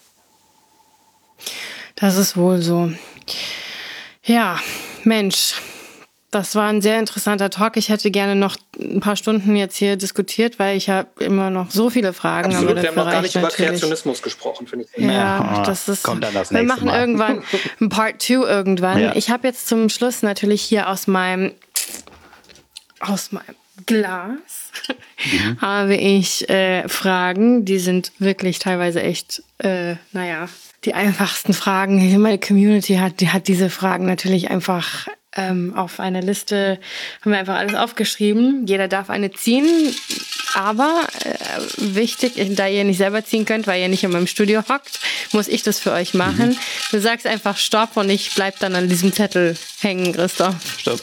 Das ist wohl so. Ja, Mensch. Das war ein sehr interessanter Talk. Ich hätte gerne noch ein paar Stunden jetzt hier diskutiert, weil ich habe immer noch so viele Fragen. Absolut, aber wir haben noch gar nicht über Kreationismus gesprochen, finde ich. Ja, ja, das ist. Kommt dann das wir nächste machen Mal. irgendwann ein Part zwei irgendwann. Ja. Ich habe jetzt zum Schluss natürlich hier aus meinem aus meinem Glas mhm. habe ich äh, Fragen, die sind wirklich teilweise echt, äh, naja, die einfachsten Fragen. Meine Community hat, die hat diese Fragen natürlich einfach ähm, auf eine Liste, haben wir einfach alles aufgeschrieben. Jeder darf eine ziehen, aber äh, wichtig, da ihr nicht selber ziehen könnt, weil ihr nicht in meinem Studio hockt, muss ich das für euch machen. Mhm. Du sagst einfach Stopp und ich bleib dann an diesem Zettel hängen, Christoph. Stopp.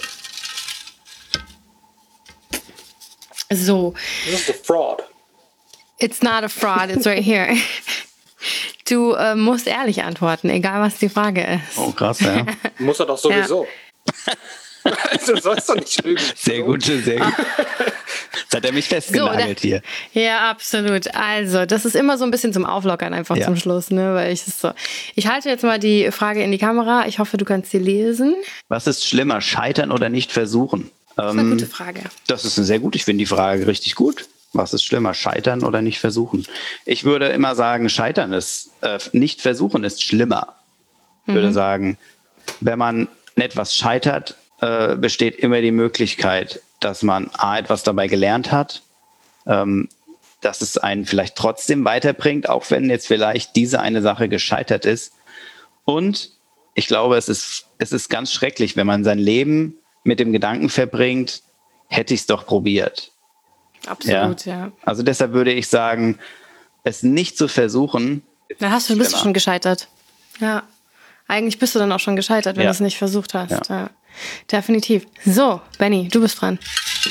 So. This is a fraud. It's not a fraud, it's right here. Du äh, musst ehrlich antworten, egal was die Frage ist. Oh, krass, ja. Muss er doch sowieso. Ja. Also, du sollst doch nicht lügen. Sehr gut, sehr gut. Jetzt hat er mich festgenagelt so, hier. Ja, absolut. Also, das ist immer so ein bisschen zum Auflockern einfach ja. zum Schluss, ne? Weil ich es so. Ich halte jetzt mal die Frage in die Kamera. Ich hoffe, du kannst sie lesen. Was ist schlimmer, scheitern oder nicht versuchen? Das ist eine gute Frage. Das ist eine sehr gut. Ich finde die Frage richtig gut. Was ist schlimmer, scheitern oder nicht versuchen? Ich würde immer sagen, scheitern ist, äh, nicht versuchen ist schlimmer. Ich mhm. würde sagen, wenn man etwas scheitert, äh, besteht immer die Möglichkeit, dass man A, etwas dabei gelernt hat, ähm, dass es einen vielleicht trotzdem weiterbringt, auch wenn jetzt vielleicht diese eine Sache gescheitert ist. Und ich glaube, es ist, es ist ganz schrecklich, wenn man sein Leben mit dem Gedanken verbringt, hätte ich es doch probiert. Absolut, ja. ja. Also deshalb würde ich sagen, es nicht zu versuchen. Da hast du, bist du schon gescheitert. Ja. Eigentlich bist du dann auch schon gescheitert, wenn ja. du es nicht versucht hast. Ja. Ja. Definitiv. So, Benny, du bist dran.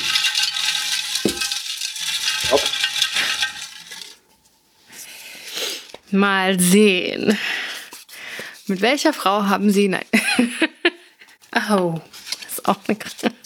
Hopp. Mal sehen. Mit welcher Frau haben Sie... Nein. Oh, das ist auch eine...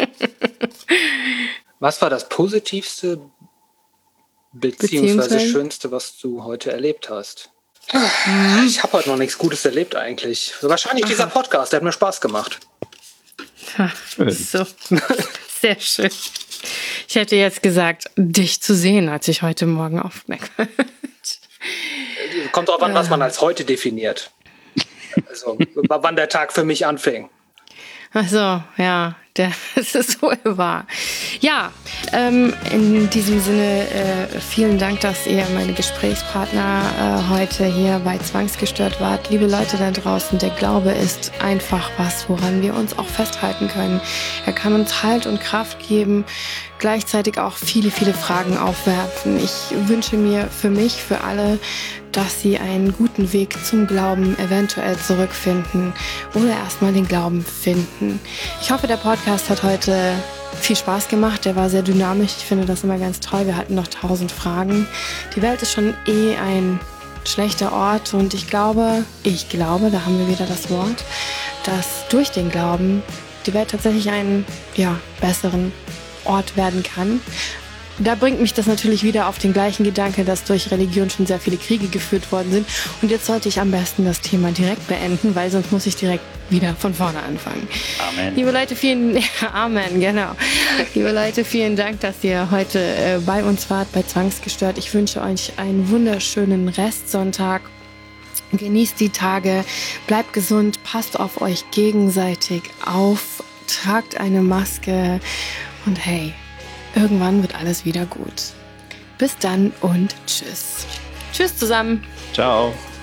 Was war das positivste beziehungsweise, beziehungsweise schönste, was du heute erlebt hast? Mhm. Ich habe heute noch nichts Gutes erlebt eigentlich. Wahrscheinlich Aha. dieser Podcast, der hat mir Spaß gemacht. Ha, so, sehr schön. Ich hätte jetzt gesagt, dich zu sehen, als ich heute Morgen aufmerksam bin. Kommt drauf an, was man als heute definiert. Also, wann der Tag für mich anfing. Ach so, ja, der, das ist wohl wahr. Ja, ähm, in diesem Sinne äh, vielen Dank, dass ihr meine Gesprächspartner äh, heute hier bei Zwangsgestört wart. Liebe Leute da draußen, der Glaube ist einfach was, woran wir uns auch festhalten können. Er kann uns Halt und Kraft geben, gleichzeitig auch viele, viele Fragen aufwerfen. Ich wünsche mir für mich, für alle, dass sie einen guten Weg zum Glauben eventuell zurückfinden oder erstmal den Glauben finden. Ich hoffe, der Podcast hat heute viel Spaß gemacht. Der war sehr dynamisch. Ich finde das immer ganz toll. Wir hatten noch tausend Fragen. Die Welt ist schon eh ein schlechter Ort und ich glaube, ich glaube, da haben wir wieder das Wort, dass durch den Glauben die Welt tatsächlich einen ja, besseren Ort werden kann. Da bringt mich das natürlich wieder auf den gleichen Gedanke, dass durch Religion schon sehr viele Kriege geführt worden sind. Und jetzt sollte ich am besten das Thema direkt beenden, weil sonst muss ich direkt wieder von vorne anfangen. Amen. Liebe Leute, vielen ja, Amen, genau. Liebe Leute, vielen Dank, dass ihr heute äh, bei uns wart, bei Zwangsgestört. Ich wünsche euch einen wunderschönen Restsonntag. Genießt die Tage, bleibt gesund, passt auf euch gegenseitig auf, tragt eine Maske und hey, irgendwann wird alles wieder gut. Bis dann und tschüss. Tschüss zusammen. Ciao.